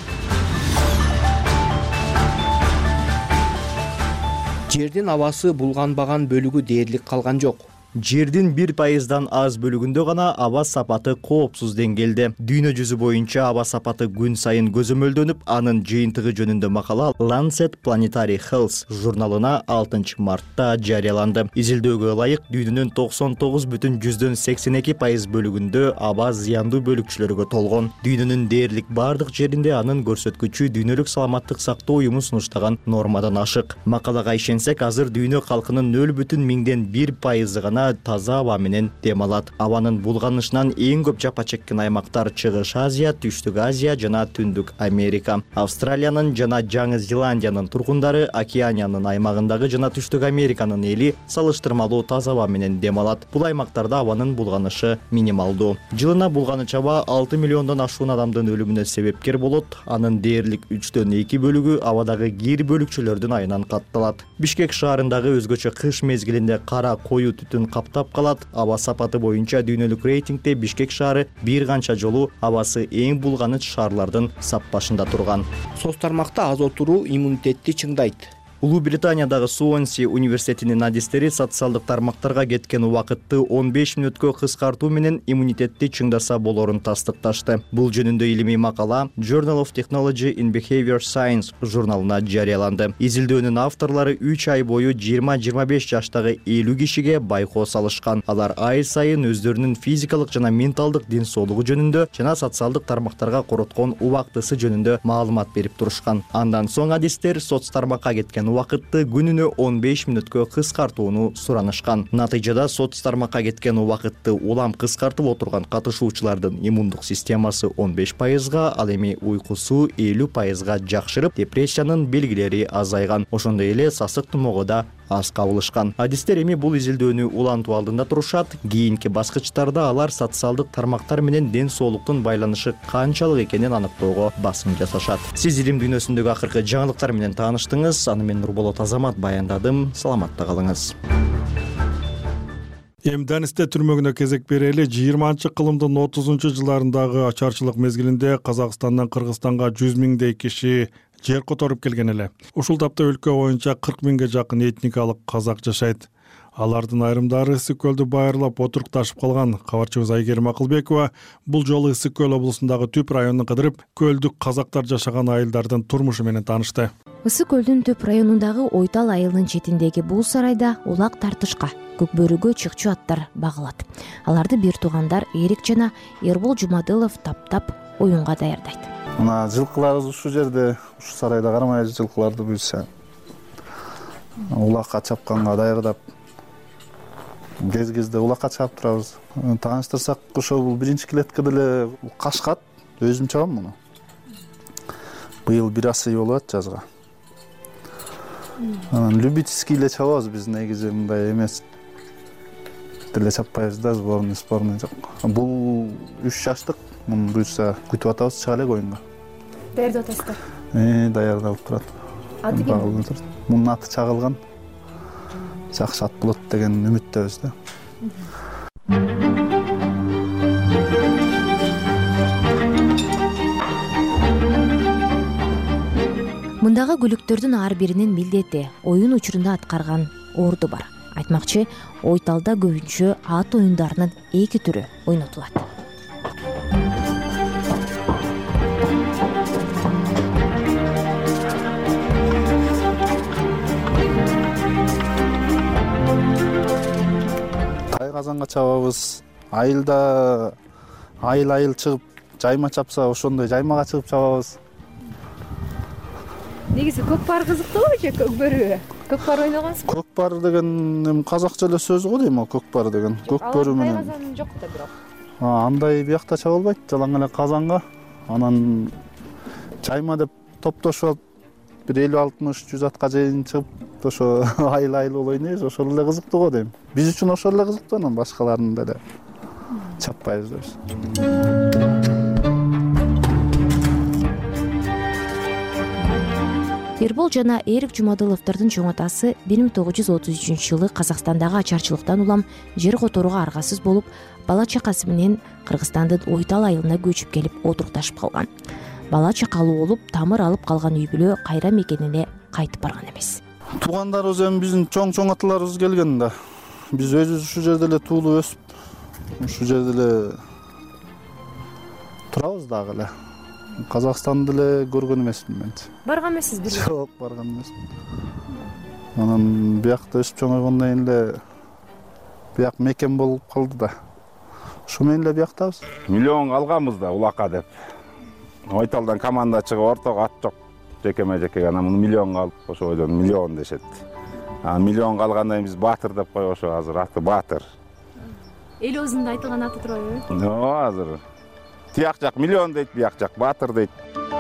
Жердин абасы булганбаган бөлүгү дээрлик калган жок. Жердин бир пайыздан аз бөлүгүндө гана аба сапаты коопсуз деңгээлде. Дүйнө жүзү боюнча аба сапаты күн сайын көзөмөлдөнүп, анын жыйынтыгы жөнүндө макала Lancet Planetary Health журналына алтынчы мартта жарыяланды. Изилдөөгө ылайык дүйнөнүн токсон тогуз бүтүн жүздөн сексен эки пайыз бөлүгүндө аба зыяндуу бөлүкчөлөргө толгон. Дүйнөнүн дээрлик бардык жеринде анын көрсөткүчү дүйнөлүк саламаттык сактоо уюму сунуштаган нормадан ашык. Макалага ишенсек, азыр дүйнө калкынын нөл бүтүн миңден бир пайызы гана таза аба менен дем алат. Абанын булганышынан эң көп жапа чеккен аймактар Чыгыш Азия, Түштүк Азия жана Түндүк Америка. Австралиянын жана Жаңы Зеландиянын тургундары Океаниянын аймагындагы жана Түштүк Американын эли салыштырмалуу таза аба менен дем алат. Бул аймактарда абанын булганышы минималдуу. Жылына булганыч аба алты миллиондон ашуун адамдын өлүмүнө себепкер болот. Анын дээрлик үчтөн эки бөлүгү абадагы кир бөлүкчөлөрдүн айынан катталат. Бишкек шаарындагы өзгөчө кыш мезгилинде кара коюу түтүн каптап калат. Аба сапаты боюнча дүйнөлүк рейтингде Бишкек шаары бир канча жолу абасы эң булганыч шаарлардын саппашында турган. Соц тармакта аз отуруу иммунитетти чыңдайт. Улуу Британиядагы Суонси университетинин адистери социалдык тармактарга кеткен убакытты он беш мүнөткө кыскартуу менен иммунитетти чыңдаса болорун тастыкташты. Бул жөнүндө илимий макала Journal of Technology in Behavior Science журналына жарыяланды. Изилдөөнүн авторлору үч ай бою жыйырма жыйырма беш жаштагы элүү кишиге байкоо салышкан. Алар ай сайын өздөрүнүн физикалык жана менталдык ден соолугу жөнүндө жана социалдык тармактарга короткон убактысы жөнүндө маалымат берип турушкан. Андан соң адистер соц тармакка кеткен убакытты күнүнө он беш мүнөткө кыскартууну суранышкан. Натыйжада соц тармакка кеткен убакытты улам кыскартып отурган катышуучулардын иммундук системасы он беш пайызга, ал эми уйкусу элүү пайызга жакшырып, депрессиянын белгилери азайган. Ошондой эле сасык тумоого да аз кабылышкан. Адистер эми бул изилдөөнү улантуу алдында турушат. Кийинки баскычтарда алар социалдык тармактар менен ден соолуктун байланышы канчалык экенин аныктоого басым жасашат. Сиз илим дүйнөсүндөгү акыркы жаңылыктар менен тааныштыңыз. Аны мен Нурболот Азамат баяндадым. Саламатта калыңыз. Эмденисте түрмөгүнө кезек берели. жыйырманчы кылымдын отузунчу жылдарындагы ачарчылык мезгилинде Казакстандан Кыргызстанга жүз миңдей киши жер которуп келген эле. Ушул тапта өлкө боюнча кырк миңге жакын этникалык казак жашайт. Алардын айрымдары Ысык көлдү байырлап отурукташып калган. Кабарчыбыз Айгерим Акылбекова бул жолу Ысык көл облусундагы Түп районун кыдырып, көлдүк казактар жашаган айылдардын турмушу менен таанышты. Ысык көлдүн Түп районундагы Ойтал айылынын четиндеги бул сарайда улак тартышка, көкбөрүгө чыкчу аттар багылат. Аларды бир туугандар Эрик жана Эрбол Жумадылов таптап оюнга даярдайт. Мына жылкыларыбыз ушул жерде, ушул сарайда кармай жылкыларды буйса улакка чапканга даярдап, кез-кезде улакка чаап турабыз. Тааныштырсак, ошо бул биринчи клеткада эле кашкат, өзүм чабам муну. Быйыл бир асый болуп атат жазга. Анан любительский эле чабабыз, биз негизи мындай эмес деле чаппайбыз да, сборный спорный жок. Бул үч жаштык, муну буйрса күтүп атабыз, чыга элек оюнга. Даярдап атасыздар? Э, даярдалып турат. Аты ким? Мунун аты чагылган. Жакшы ат болот деген үмүттөбүз да. Мындагы күлүктөрдүн ар биринин милдети, оюн учурунда аткарган орду бар. Айтмакчы, Ойталда көбүнчө ат оюндарынын эки түрү ойнотулат. Тай казанга чабабыз, айылда айыл-айыл чыгып жайма чапса ошондой жаймага чыгып чабабыз. Негизи көкпар кызыктуубу же көкбөрүбү? Көкпар ойногонсузбу? Көкпар деген эми казакча эле сөз го дейм, көкпар деген. Көкбөрү менен. Казан жок да бирок. Андай биякта чаба албайт, жалаң эле казанга. Анан жайма деп топтошуп алып бир элүү алтымыш жүз атка чейин чыгып ошо айыл-айыл ойнойбуз, ошол эле кызыктуу го дейм. Биз үчүн ошол эле кызыктуу, анан башкаларын деле чаппайбыз дейбиз. Эрбол жана Эрик Жумадыловдордун чоң атасы бир миң тогуз жүз отуз үчүнчү жылы Казакстандагы ачарчылыктан улам жер которууга аргасыз болуп, бала чакасы менен Кыргызстандын Ойтал айылына көчүп келип отурукташып калган. Бала чакалуу болуп, тамыр алып калган үй бүлө кайра мекенине кайтып барган эмес. Туугандарыбыз эми биздин чоң-чоң аталарыбыз келген да. Биз өзүбүз ушул жерде эле туулуп өсүп, ушул жерде эле турабыз дагы эле. Казакстанды эле көргөн эмесмин мен. Барган эмессиз бир? Жок, барган эмесмин. Анан биякта өсүп чоңойгондон кийин эле бияк мекен болуп калды да. Ошо менен эле бияктабыз. Миллион алганбыз да улакка деп. Ойталдан команда чыгып, ортого ат жок. Жекеме-жеке анан муну миллионго алып ошо ойдон миллион дешет. А миллионго алгандан кийин биз Баатыр деп коебуз, ошо азыр аты Баатыр. Эл оозунда айтылган аты турабы? Ооба, азыр. Тияк жак миллион дейт, бияк жак Баатыр дейт.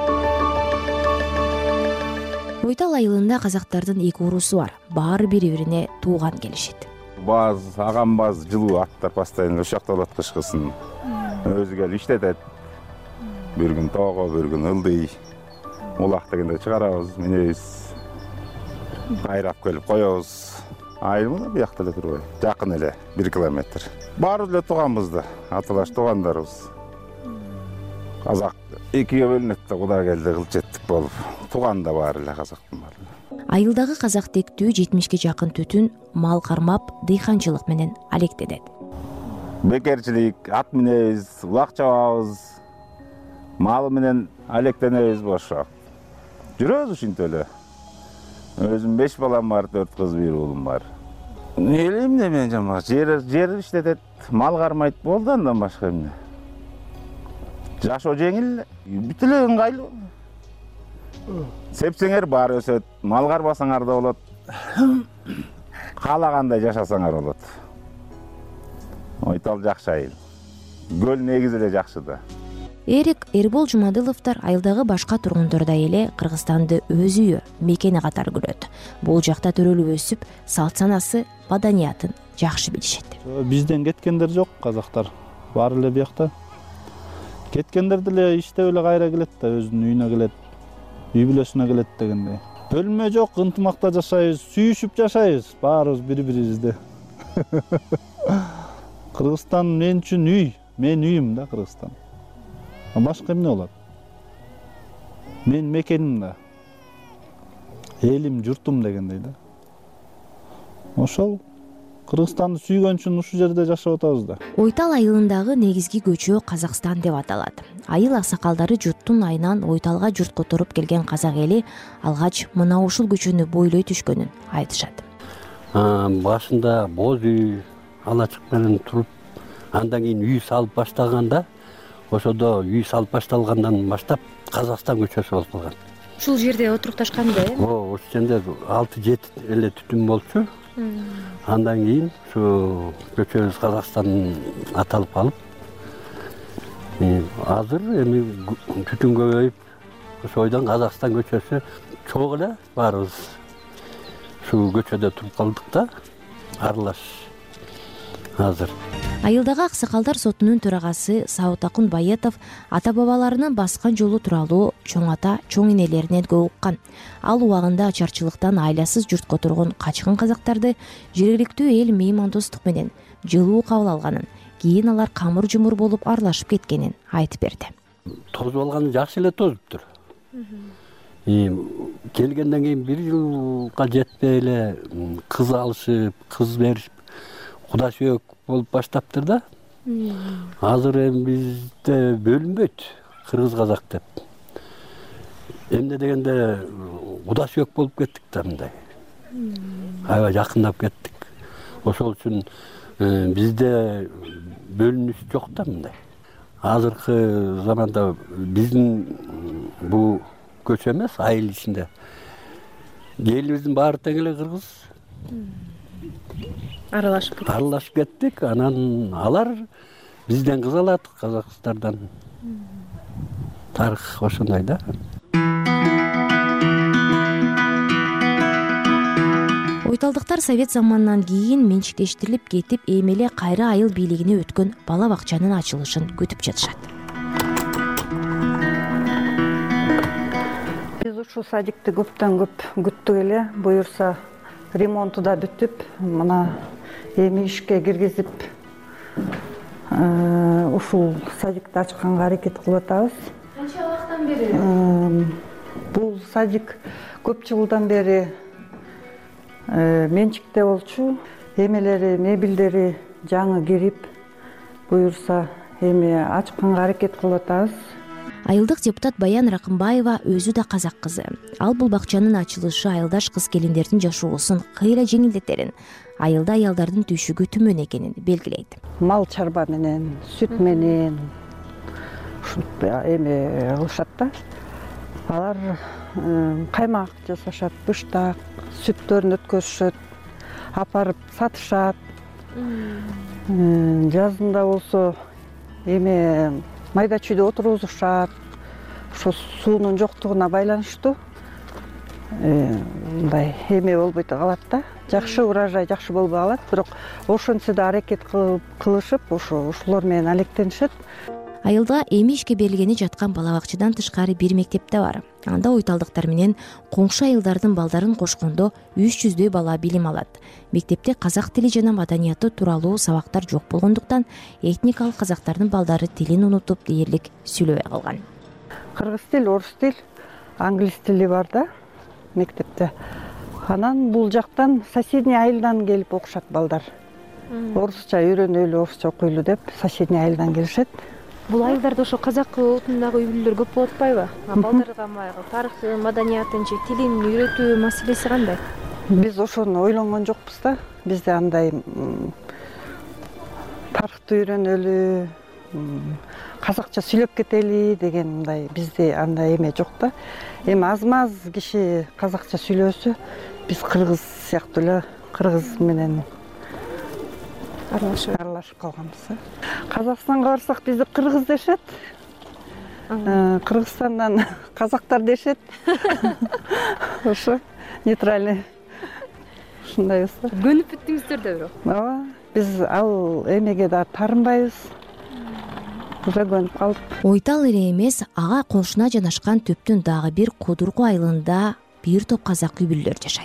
Ойтал айылында казактардын эки уруусу бар. Баары бири-бирине тууган келишет. Баз, агамбаз жылуу аттар постоянно ошол жакта болот кышкысын. Өзү келип иштетет. Бир күн тоого, бир күн ылдый. Улак дегенде чыгарабыз, минебиз. Кайрап келип коебуз. Айыл мына биякта эле турбайбы? Жакын эле, бир километр. Баарыбыз эле тууганбыз да, аталаш туугандарыбыз. Казак экиге бөлүнөт да, Кудай келди кылчеттик болуп. Тууган да баары эле казактын баары. Айылдагы казак тектүү жетимишке жакын түтүн мал кармап, дыйканчылык менен алектенет. Бекерчилик, ат минебиз, улак чабабыз. Малы менен алектенебиз ошо. Жүрөбүз ушинтип эле. Өзүм беш балам бар, төрт кыз, бир уулум бар. Элим эмне мен жамак, жер жер иштетет, мал кармайт, болду андан башка эмне. Жашоо жеңил, бүт эле ыңгайлуу. Сепсеңер баары өсөт, мал карбасаңар да болот. Каалагандай жашасаңар болот. Ойтал жакшы айыл. Көл негизи эле жакшы да. Эрик, Эрбол Жумадыловдор айылдагы башка тургундордой эле Кыргызстанды өз үйү, мекени катары көрөт. Бул жакта төрөлүп өсүп, салт санасы, маданиятын жакшы билишет. Бизден кеткендер жок казактар. Баары эле биякта. Кеткендер деле иштеп эле кайра келет да, өзүнүн үйүнө келет, үй бүлөсүнө келет дегендей. Бөлмө жок, ынтымакта жашайбыз, сүйүшүп жашайбыз, баарыбыз бири-бирибизди. Кыргызстан мен үчүн үй, мен үйүм да Кыргызстан. Башка эмне болот? Мен мекеним да. Элим, журтум дегендей да. Ошол Кыргызстанды сүйгөн үчүн ушул жерде жашап атабыз да. Ойтал айылындагы негизги көчө Казакстан деп аталат. Айыл аксакалдары журттун айынан Ойталга журт которуп келген казак эли алгач мына ушул көчөнү бойлой түшкөнүн айтышат. Башында боз үй, алачык менен туруп, андан кийин үй салып баштаганда, ошодо үй салып башталгандан баштап Казакстан көчөсү болуп калган. Ушул жерде отурукташканда э? Оо, ошол жерде алты жети эле түтүн болчу. Андан кийин ушу көчөбүз Казакстан аталып алып, азыр эми түтүн көбөйүп, ошол ойдон Казакстан көчөсү чогуу эле баарыбыз ушу көчөдө туруп калдык да, аралаш азыр. Айылдагы аксакалдар сотунун төрагасы Саутакун Баетов ата-бабаларынын баскан жолу тууралуу чоң ата, чоң энелеринен көп уккан. Ал убагында ачарчылыктан айласыз журт которгон качкын казактарды жергиликтүү эл меймандостук менен жылуу кабыл алганын, кийин алар камыр-жумур болуп аралашып кеткенин айтып берди. Тозуп алганы жакшы эле тозуптур. Келгенден кийин бир жылга жетпей эле кыз алышып, кыз беришип, куда сүйөк болуп баштаптыр да. Азыр эми бизде бөлүнбөйт кыргыз казак деп. Эмне дегенде куда сүйөк болуп кеттик да мындай. Аябай жакындап кеттик. Ошол үчүн бизде бөлүнүш жок да мындай. азыркы заманда биздин бул көчө эмес, айыл ичинде элибиздин баары тең эле кыргыз аралашып аралашып кеттик. Анан алар бизден кыз алат, казакстардан. Тарых ошондой да. Ойталдыктар совет заманынан кийин менчиктештирилип кетип, эми эле кайра айыл бийлигине өткөн бала бакчанын ачылышын күтүп жатышат. Биз ушул садикти көптөн көп күттүк эле. Буюрса ремонту да бүтүп, мына эми ишке киргизип, ушул садикти ачканга аракет кылып атабыз. Канча убакыттан бери? Бул садик көп жылдан бери менчикте болчу. Эмелери, мебелдери жаңы кирип, буюрса эми ачканга аракет кылып атабыз. Айылдык депутат Баян Ракымбаева өзү да казак кызы. Ал бул бакчанын ачылышы айылдаш кыз келиндердин жашоосун кыйра жеңилдетерин, айылда аялдардын түйшүгү түмөн экенин белгилейт. Мал чарба менен, сүт менен эми кылышат да. Алар каймак жасашат, быштак, сүттөрүн өткөрүшөт, апарып сатышат. Жазында болсо эми майда чүйдө отургузушат. Ошо суунун жоктугуна байланыштуу мындай эме болбой калат да. Жакшы урожай жакшы болбой калат, бирок ошентсе да аракет кылышып, ошо ушулар менен алектенишет. Айылда эми ишке берилгени жаткан бала бакчадан тышкары бир мектеп да бар. Анда ойталдыктар менен коңшу айылдардын балдарын кошкондо үч жүздөй бала билим алат. Мектепте казак тили жана маданияты тууралуу сабактар жок болгондуктан этникалык казактардын балдары тилин унутуп дээрлик сүйлөбөй калган. Кыргыз тил, орус тил, англис тили бар да мектепте. Анан бул жактан соседний айылдан келип окушат балдар. Орусча үйрөнөлү, орусча окуйлу деп соседний айылдан келишет. Бул айылдарда ошо казак утундагы үй бүлөлөр көп болуп атпайбы? Балдарга тарыхы, маданиятын, тилин үйрөтүү маселеси кандай? Биз ошону ойлонгон жокпуз да. Бизде андай тарыхты үйрөнөлү, казакча сүйлөп кетели деген мындай бизде андай эме жок да. Эми аз-маз киши казакча сүйлөсө, биз кыргыз сыяктуу эле кыргыз менен аралашып аралашып калганбыз. Казакстанга барсак бизди кыргыз дешет. Кыргызстандан казактар дешет. Ошо нейтральный. Ушундайбыз. Көнүп бүттүңүздөр да бирок. Ооба, биз ал эмеге да тарынбайбыз. Уже көнүп калдык. Ойтал эле эмес, ага кошуна жанашкан төптүн дагы бир Кудургу айылында бир топ казак үй бүлөлөр жашайт.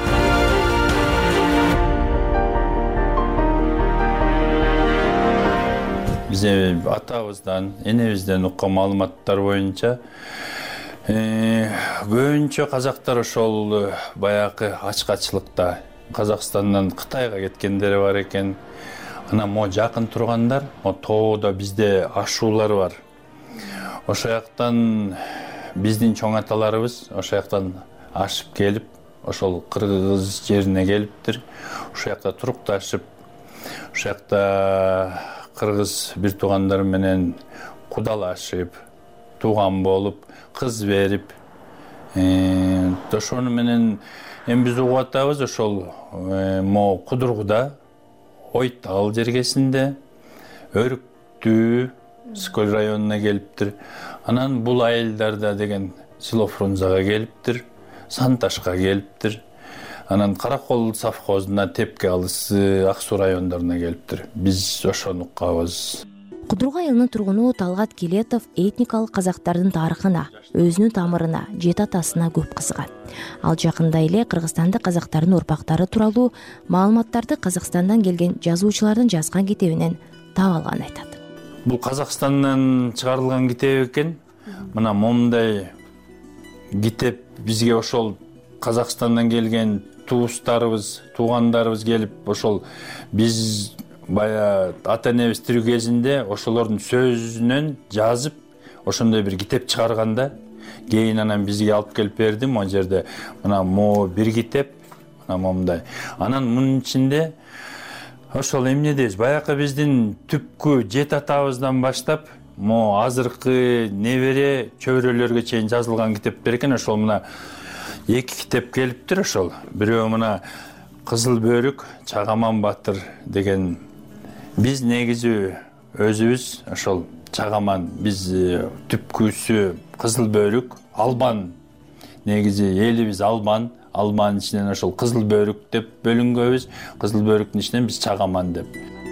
Бизе атабыздан, энебизден уккан маалыматтар боюнча көбүнчө казактар ошол баягы ачкачылыкта Казакстандан Кытайга кеткендери бар экен. Анан мо жакын тургандар, мо тоодо бизде ашуулар бар. Ошол жактан биздин чоң аталарыбыз ошол жактан ашып келип, ошол кыргыз жерине келиптир. Ошол жакта турукташып, ошол жакта кыргыз бир туугандар менен кудалашып, тууган болуп, кыз берип, ошону менен эми биз угуп атабыз, ошол мо Кудургуда, Ойтал жергесинде, Өрүктүү, Скөл районуна келиптир. Анан бул айылдарда деген Село Фрунзага келиптир, Санташка келиптир. Анан Каракол совхозуна, Тепке алысы, Ак Суу райондоруна келиптир. Биз ошону укканбыз. Кудургу айылынын тургуну Талгат Келетов этникалык казактардын тарыхына, өзүнүн тамырына, жет атасына көп кызыгат. Ал жакында эле Кыргызстандык казактардын урпактары тууралуу маалыматтарды Казакстандан келген жазуучулардын жазган китебинен таап алганын айтат. Бул Казакстандан чыгарылган китеп экен. Мына момундай китеп бизге ошол Казакстандан келген туустарыбыз, туугандарыбыз келип, ошол биз бая ата-энебиз тирүү кезинде ошолордун сөзүнөн жазып, ошондой бир китеп чыгарганда, кийин анан бизге алып келип берди. Могу жерде мына мо бир китеп, мына момундай. Анан мунун ичинде ошол эмне дейбиз, баягы биздин түпкү жет атабыздан баштап мо азыркы небере чөбөрөлөргө чейин жазылган китептер экен. Ошол мына эки китеп келиптир. Ошол бирөө мына Кызыл бөрүк, Чагаман батыр деген. Биз негизи өзүбүз ошол Чагаман, биз түпкүсү Кызыл бөрүк, Албан. Негизи элибиз Албан, Албанын ичинен ошол Кызыл бөрүк деп бөлүнгөнбүз. Кызыл бөрүктүн ичинен биз Чагаман деп.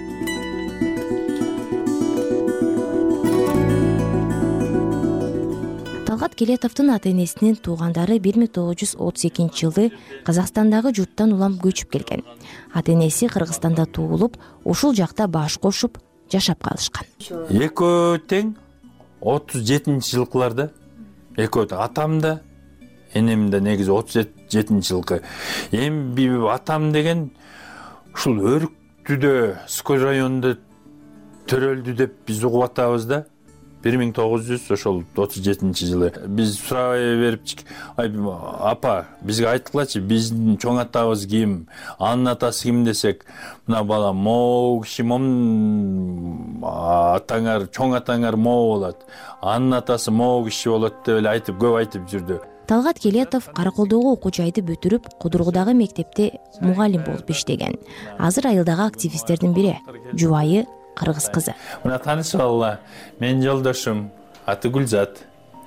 Талгат Келетовдун ата-энесинин туугандары бир миң тогуз жүз отуз экинчи жылы Казакстандагы журттан улам көчүп келген. Ата-энеси Кыргызстанда туулуп, ушул жакта баш кошуп жашап калышкан. Экөө тең отуз жетинчи жылкыларда, экөө атам да, энем да негизи отуз жетинчи жылкы. Эми атам деген ушул Өрүктүдө, Скөл районунда төрөлдү деп биз угуп атабыз да. бир миң тогуз жүз ошол отуз жетинчи жылы биз сурабай берип, ай апа, бизге айткылачы, биздин чоң атабыз ким, анын атасы ким десек, мына бала могу киши мом атаңар, чоң атаңар могу болот, анын атасы могу киши болот деп эле айтып, көп айтып жүрдү. Талгат Келетов Караколдогу окуу жайды бүтүрүп, Кудургудагы мектепте мугалим болуп иштеген. Азыр айылдагы активисттердин бири, жубайы кыргыз кызы. Мына таанышып алла, менин жолдошум, аты Гүлзат.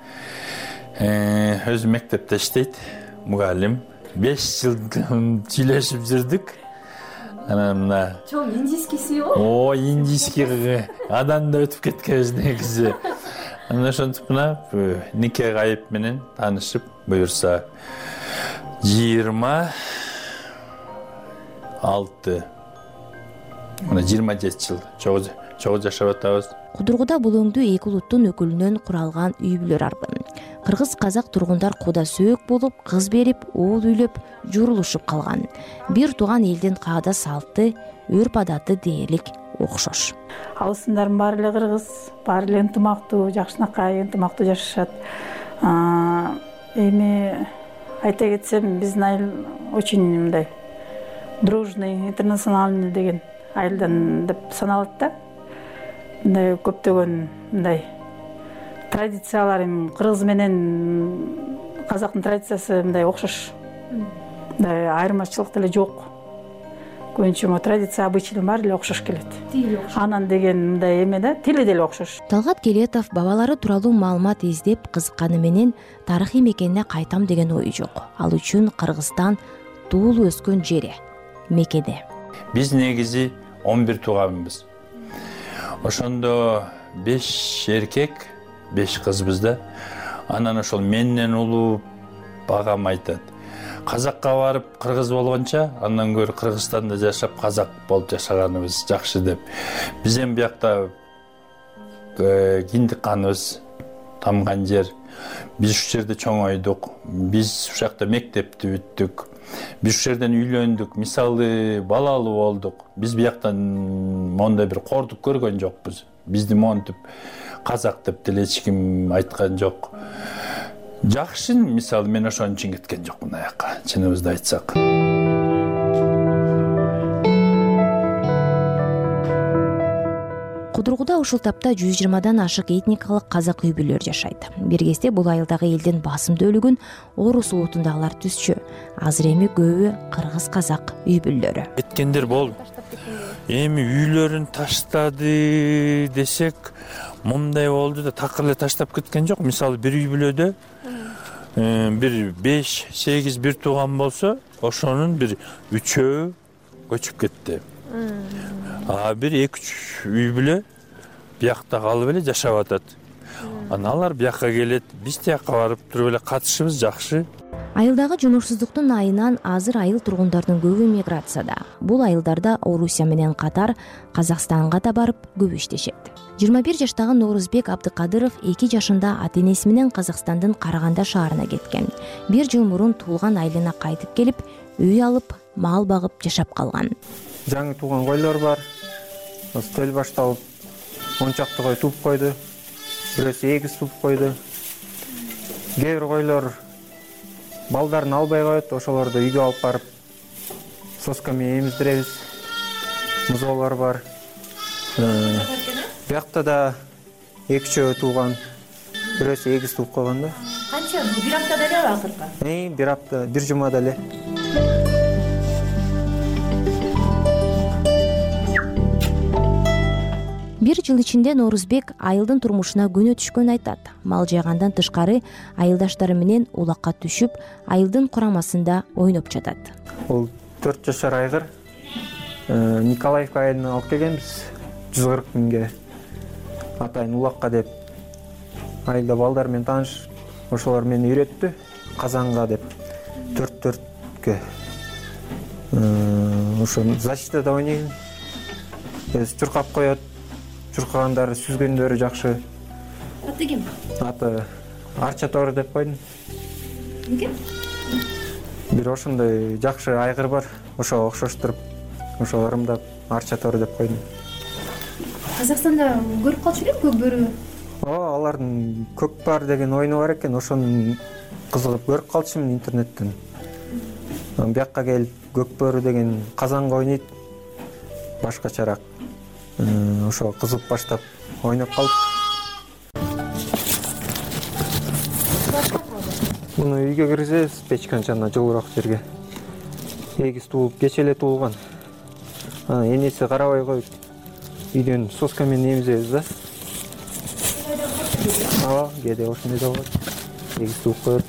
Өзү мектепте иштейт, мугалим. беш жыл сүйлөшүп жүрдүк. Анан мына чоң индийскийсиби? О, индийский адан да өтүп кеткенбиз негизи. Анан ошентип мына нике кайып менен таанышып, буюрса жыйырма алты мына жыйырма жети жыл чогуу жашап атабыз. Кудургуда бул өңдүү эки улуттун өкүлүнөн куралган үй бүлөр арбын. Кыргыз казак тургундар куда сөөк болуп, кыз берип, уул үйлөп, журулушуп калган. Бир тууган элдин каада салты, өрп адаты дээрлик окшош. Алысындардын баары эле кыргыз, баары эле ынтымактуу, жакшынакай ынтымактуу жашашат. Эми айта кетсем, биздин айыл очень мындай дружный, интернациональный деген айылдан деп саналат да. Мындай көптөгөн мындай традициялар кыргыз менен казактын традициясы мындай окшош. Мындай айырмачылык деле жок. Көбүнчө традиция, обычай баары эле окшош келет. Анан деген мындай эме да, тили деле окшош. Талгат Келетов бабалары тууралуу маалымат издеп кызыкканы менен тарыхый мекенине кайтам деген ою жок. Ал үчүн Кыргызстан туулуп өскөн жери, мекени. Биз негизи он бир тууганбыз. Ошондо беш эркек, беш кызбыз да. Анан ошол менден улуу багам айтат. Казакка барып кыргыз болгонча, андан көрө Кыргызстанда жашап казак болуп жашаганыбыз жакшы деп. Биз эми биякта киндик каныбыз тамган жер. Биз ушул жерде чоңойдук. Биз ушул жакта мектепти бүттүк. Биз ушул жерден үйлөндүк. Мисалы, балалуу болдук. Биз бияктан мондай бир кордук көргөн жокпуз. Бизди монтип казак деп деле эч ким айткан жок. Жакшы, мисалы, мен ошон үчүн кеткен жокмун аяка, чыныбызды айтсак. Кудургуда ушул тапта жүз жыйырмадан ашык этникалык казак үй бүлөлөр жашайт. Бир кезде бул айылдагы элдин басымдуу бөлүгүн орус улутундагылар түзчү. Азыр эми көбү кыргыз казак үй бүлөлөрү. Кеткендер болду. Эми үйлөрүн таштады десек, мындай болду да такыр эле таштап кеткен жок. Мисалы, бир үй бүлөдө бир беш сегиз бир тууган болсо, ошонун бир үчөө көчүп кетти. А бир эки үч үй бүлө биякта калып эле жашап атат. Анан алар бияка келет, биз тияка барып туруп эле катышыбыз жакшы. Айылдагы жумушсуздуктун айынан азыр айыл тургундардын көбү миграцияда. Бул айылдарда Орусия менен катар Казакстанга да барып көп иштешет. жыйырма бир жаштагы Норузбек Абдыкадыров эки жашында ата-энеси менен Казакстандын Караганда шаарына кеткен. Бир жыл мурун туулган айылына кайтып келип, үй алып, мал багып жашап калган. Жаңы тууган койлор бар. Төл башталып, он чакты кой туп койду. Бирөөсү эгиз туп койду. Кээ бир койлор балдарын албай коет, ошолорду үйгө алып барып сосками эмиздиребиз. Музоолор бар. Биякта да эки үчөө тууган, бирөөсү эгиз тууп койгон да. Канча? Бир аптада эле акыркы? Бир апта, бир жумада эле. Бир жыл ичинде Норузбек айылдын турмушуна күнөө түшкөнүн айтат. Мал жайгандан тышкары айылдаштары менен улакка түшүп, айылдын курамасында ойноп жатат. Ол төрт жашар айгыр Николаевка айылына алып келгенбиз. жүз кырк миңге атайын улакка деп. Айылда балдар менен тааныш, ошолор мени үйрөттү. Казанга деп төрт-төрткө. Ошо защитада ойнойм. Өз чуркап коет. Чуркагандары, сүзгөндөрү жакшы. Аты ким? Аты Арча Тору деп койдум. Эмне? Бир ошондой жакшы айгыр бар. Ошого окшоштуруп, ошо ырымдап Арча Тору деп койдум. Казакстанда көрүп калчу элем көк бөрү. Ооба, алардын көк бар деген ойну бар экен. Ошону кызыгып көрүп калчумун интернеттен. Бияққа келип көк бөрү деген Казанга ойнойт. Башкачараак. Ошо кызып баштап ойноп калдык. Муну үйгө киргизебиз, печканын жанына жылуураак жерге. Эгиз туулуп, кече эле туулган. Энеси карабай коюп, үйдөн соска менен эмизебиз да. Ооба, кээде ошондой да болот. Эгиз тууп коет.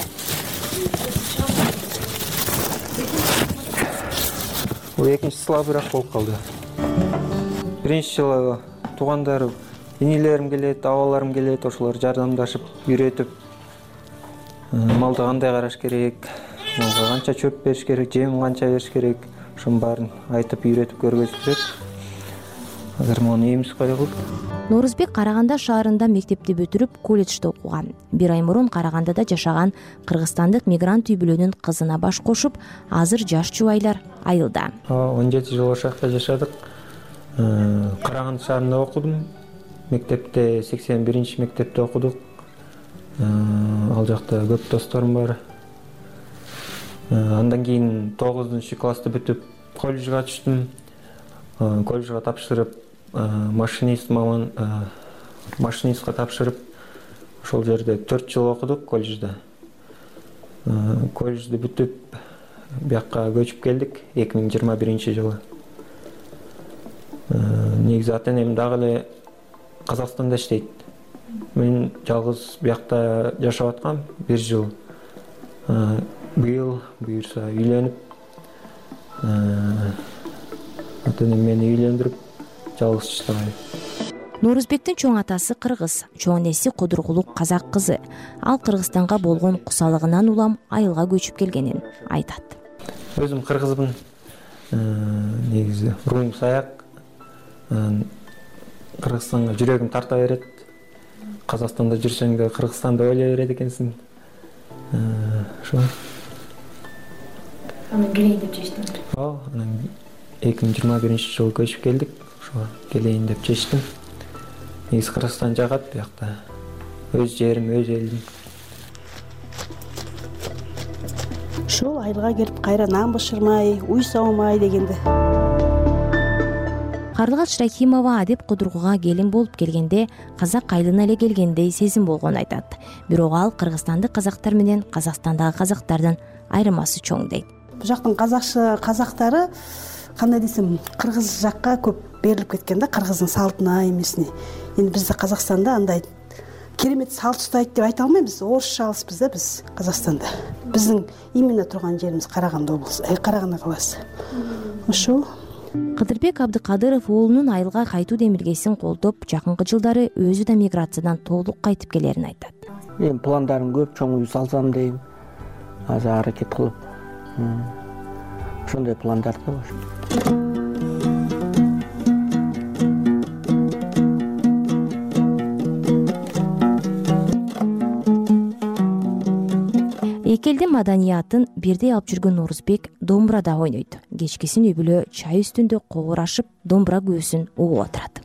Бул экинчи слабыраак болуп калды. Биринчи жылы туугандар, инилерим келет, абаларым келет, ошолор жардамдашып, үйрөтүп, малды кандай караш керек, малга канча чөп бериш керек, жем канча бериш керек, ошонун баарын айтып, үйрөтүп көргөзүп. Азыр муну эмиз коелу. Норузбек Караганда шаарында мектепти бүтүрүп, колледжде окуган. Бир ай мурун Карагандада жашаган кыргызстандык мигрант үй бүлөнүн кызына баш кошуп, азыр жаш жубайлар айылда. он жети жыл ошол жакта жашадык. Караганды шаарында окудум. Мектепте сексен биринчи мектепте окудук. Ал жакта көп досторум бар. Андан кийин тогузунчу классты бүтүп колледжге түштүм. Колледжге тапшырып, машинист маман машинистка тапшырып, ошол жерде төрт жыл окудук колледжде. Колледжди бүтүп, бияққа көчүп келдик эки миң жыйырма биринчи жылы. Негизи ата-энем дагы эле Казакстанда иштейт. Мен жалгыз биякта жашап аткам бир жыл. Быйыл буюрса үйлөнүп, ата-энем мени үйлөндүрүп, жалгыз жашаган. Норузбектин чоң атасы кыргыз, чоң энеси Кудургулук казак кызы. Ал Кыргызстанга болгон кусалыгынан улам айылга көчүп келгенин айтат. Өзүм кыргызмын. Негизи руум саяк. Кыргызстанга жүрөгүм тарта берет. Казакстанда жүрсөң да Кыргызстанды ойлой берет экенсиң. Ошо. Анан келейин деп чечтим. Ооба, анан эки миң жыйырма биринчи жылы көчүп келдик. Ошо келейин деп чечтим. Негизи Кыргызстан жагат биякта. Өз жерим, өз элим. Ушул айылга келип кайра нан бышырмай, уй саумай дегенде. Карлыгач Рахимова Адеп Кудургуга келин болуп келгенде казак айылына эле келгендей сезим болгонун айтат. Бирок ал кыргызстандык казактар менен Казакстандагы казактардын айырмасы чоң дейт. Бул жактын казакчы казактары кандай десем, кыргыз жакка көп берилип кеткен да, кыргыздын салтына, эмесине. Эми бизде Казакстанда андай керемет салт устайт деп айта алмайбыз. Орусчалбыз да биз Казакстанда. Биздин именно турган жерибиз Караганда облусу, Караганда каласы. Ошо. Кыдырбек Абдыкадыров уулунун айылга кайтуу демилгесин колдоп, жакынкы жылдары өзү да миграциядан толук кайтып келерин айтат. Эми пландарым көп, чоң үй салсам дейм. Азыр аракет кылып. Ошондой пландар да бар. Эки элдин маданиятын бирдей алып жүргөн Норузбек домбурада ойнойт. Кечкисин үй бүлө чай үстүндө когурашып, домбура күүсүн угуп отурат.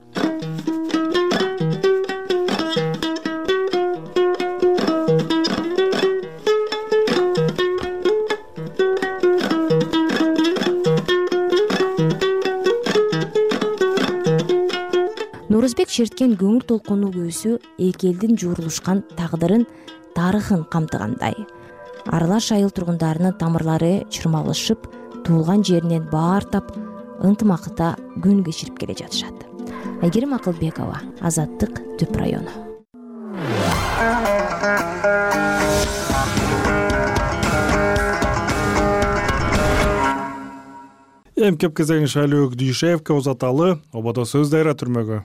келтек черткен көңүл толкунуу көөсү эки элдин жуурулушкан тагдырын, тарыхын камтыгандай. Аралаш айыл тургундарынын тамырлары чырмалышып, туулган жеринен баартап, ынтымакта күн кечирип келе жатышат. Айгерим Акылбекова, Азаттык, Түп району. Эм кеп кезең Шайлөөк Дүйшевке узаталы, ободо сөз дайра түрмөгө.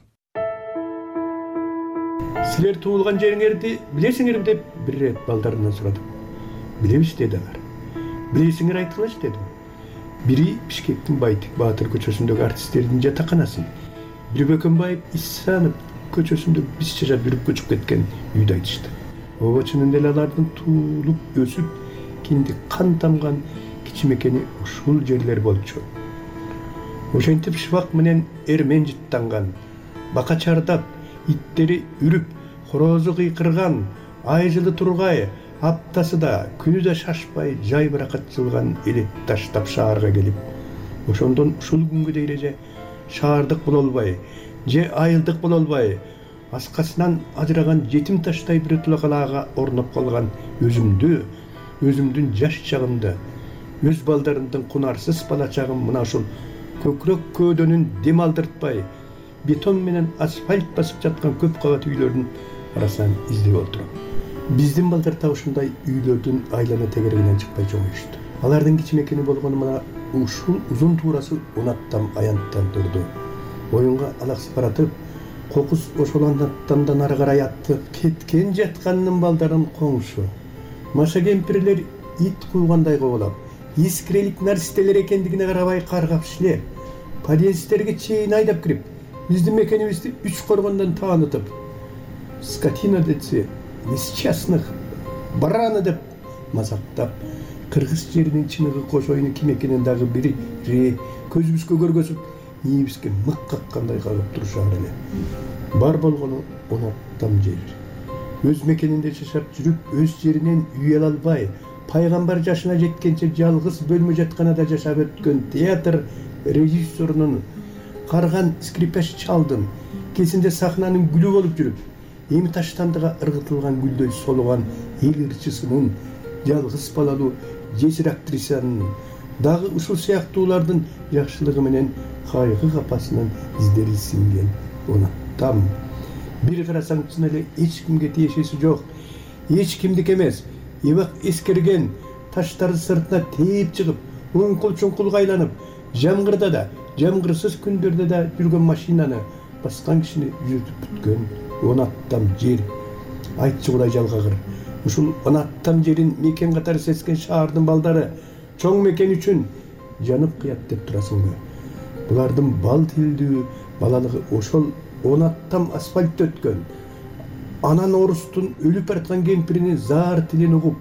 Силер туулган жериңерди билесиңер деп бир рет балдарынан сурадым. Билебиз деди алар. Билесиңер айткылачы дедим. Бири Бишкектин Байтик Баатыр көчөсүндөгү артисттердин жатаканасын, бири Бөкөнбаев Исанов көчөсүндө биз жашап жүрүп көчүп кеткен үйдү айтышты. Ооба чынында эле алардын туулуп өсүп, кинди кан тамган кичимекени ушул жерлер болчу. Ошентип шыбак менен эрмен жыттанган, бака чардап, иттери үрүп, хорозу кыйкырган, ай жылы тургай, аптасы да, күнү да шашпай, жай баракат жылган элет таштап шаарга келип, ошондон ушул күнгө дейре же шаардык боло албай, же айылдык боло албай, аскасынан ажыраган жетим таштай бир тулакалаага орноп калган өзүмдү, өзүмдүн жаш чагымды, өз балдарымдын кунарсыз бала чагым мына ушул көкүрөк көөдөнүн дем алдыртпай, бетон менен асфальт басып жаткан көп кабат үйлөрдүн арасынан издеп отурам. Биздин балдар да ушундай үйлөрдүн айлана тегерегинен чыкпай чоңуйушту. Алардын кичимекени болгону мына ушул узун туурасы он аттам аянттан турду. Оюнга алаксып баратып, кокус ошол аттамдан ары карай атты. Кеткен жатканынын балдарын коңшу. Маша кемпирлер ит куугандай коболоп, искрелик нарстелер экендигине карабай каргап шилеп, подъезддерге чейин айдап кирип, биздин мекенибизди үч коргондон таанытып, скотина десе, несчастных, бараны деп мазактап, кыргыз жеринин чыныгы кошойну ким экенин дагы бири көзүбүзгө көргөзүп, ийибизге мык каккандай кагып турушаар эле. Бар болгону он аттам жер. Өз мекенинде жашап жүрүп, өз жеринен үй ала албай, пайгамбар жашына жеткенче жалгыз бөлмө жатканада жашап өткөн театр режиссерунун, карган скрипач чалдын, кезинде сахнанын гүлү болуп жүрүп, эми таштандыга ыргытылган гүлдөй солуган эл ырчысынын, жалгыз балалуу жесир актрисанын, дагы ушул сыяктуулардын жакшылыгы менен кайгы капасынан издери сиңген он аттам. Бир карасаң чын эле эч кимге тиешеси жок, эч кимдики эмес. Эбак эскерген таштарды сыртына тээп чыгып, уңкул-чуңкул айланып, жамгырда да, жамгырсыз күндөрдө да жүргөн машинаны баскан кишини жүзүтүп бүткөн он аттам жер. Айтчы Кудай жалгагыр. Ушул он аттам жерин мекен катары сескен шаардын балдары чоң мекен үчүн жанып кыят деп турасыңбы? Булардын бал тилдүү балалыгы ошол он аттам асфальтта өткөн. Анан орустун өлүп бараткан кемпиринин заар тилин угуп,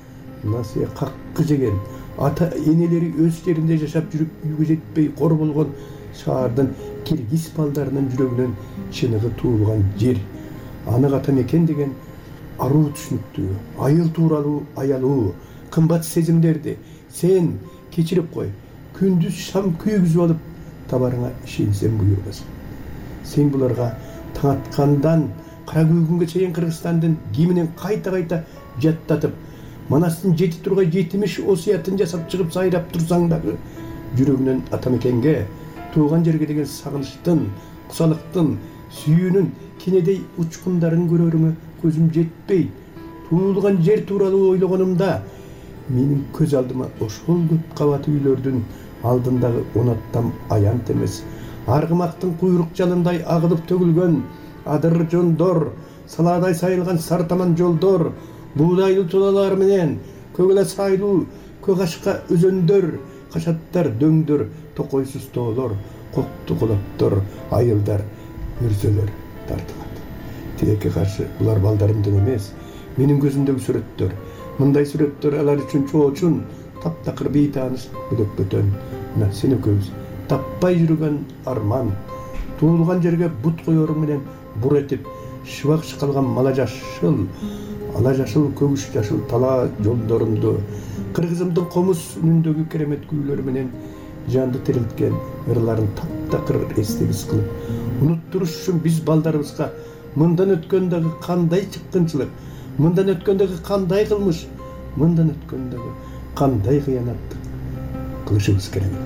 насыя каккы жеген, ата энелери өз жеринде жашап жүрүп үйгө жетпей кор болгон шаардын киргиз балдарынын жүрөгүнөн чыныгы туулган жер. Аны ата мекен деген аруу түшүнүктүү, айыл тууралуу аялуу, кымбат сезимдерди сен кечирип кой. Күндүз шам күйгүзүп алып, табарыңа ишенсең буйрбасың. Сен буларга таң аткандан кара күйгүнгө чейин Кыргызстандын киминен кайта-кайта жаттатып, Манастын жети тургай жетимиш осуятын жасап чыгып сайрап турсаң дагы, жүрөгүнөн ата мекенге, тууган жерге деген сагынычтын, кусалыктын, сүйүүнүн кенедей учкундарын көрөрүмө көзүм жетпейт. Туулган жер тууралуу ойлогонумда, менин көз алдыма ошол көп кабат үйлөрдүн алдындагы он аттам аянт эмес, аргымактын куйрук жалындай агылып төгүлгөн адыр жондор, салаадай сайылган сартаман жолдор, буудайлы тулалар менен көгөлө сайлуу көк ашка өзөндөр, кашаттар, дөңдөр, токойсуз тоолор, кокту колоптор, айылдар, өрзөлөр тартылат. Тилекке каршы булар балдарымдын эмес, менин көзүмдөгү сүрөттөр. Мындай сүрөттөр алар үчүн чоочун, таптакыр бейтааныш бөлөкпөтөн. Мына сен экөөбүз таппай жүргөн арман, туулган жерге бут коеру менен бур этип, шыбак чыкалган мала жашыл, ала жашыл, көгүш жашыл талаа жолдорумду, кыргызымдын комуз үнүндөгү керемет күүлөрү менен жанды тирилткен ырларын таптакыр эстегис кылып унуттуруш үчүн биз балдарыбызга мындан өткөндөгү кандай чыккынчылык, мындан өткөндөгү кандай кылмыш, мындан өткөндөгү кандай кыянаттык кылышыбыз керек.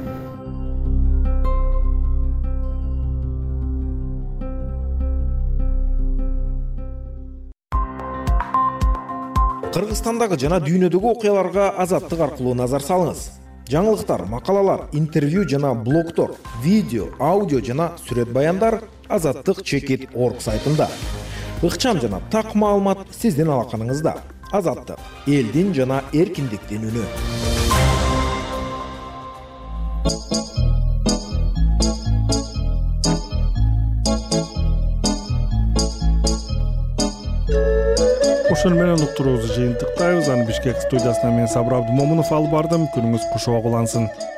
Кыргызстандагы жана дүйнөдөгү окуяларга Азаттык аркылуу назар салыңыз. Жаңылыктар, макалалар, интервью жана блогтор, видео, аудио жана сүрөт баяндар Азаттык чекит точка орг сайтында. Ыкчам жана так маалымат сиздин алаканыңызда. Азаттык — элдин жана эркиндиктин үнү. Ошол менен уктуруубузду жыйынтыктайбыз. Аны Бишкек студиясынан мен Сабыр Абдымомунов алып бардым. Күнүңүз куш оолансын.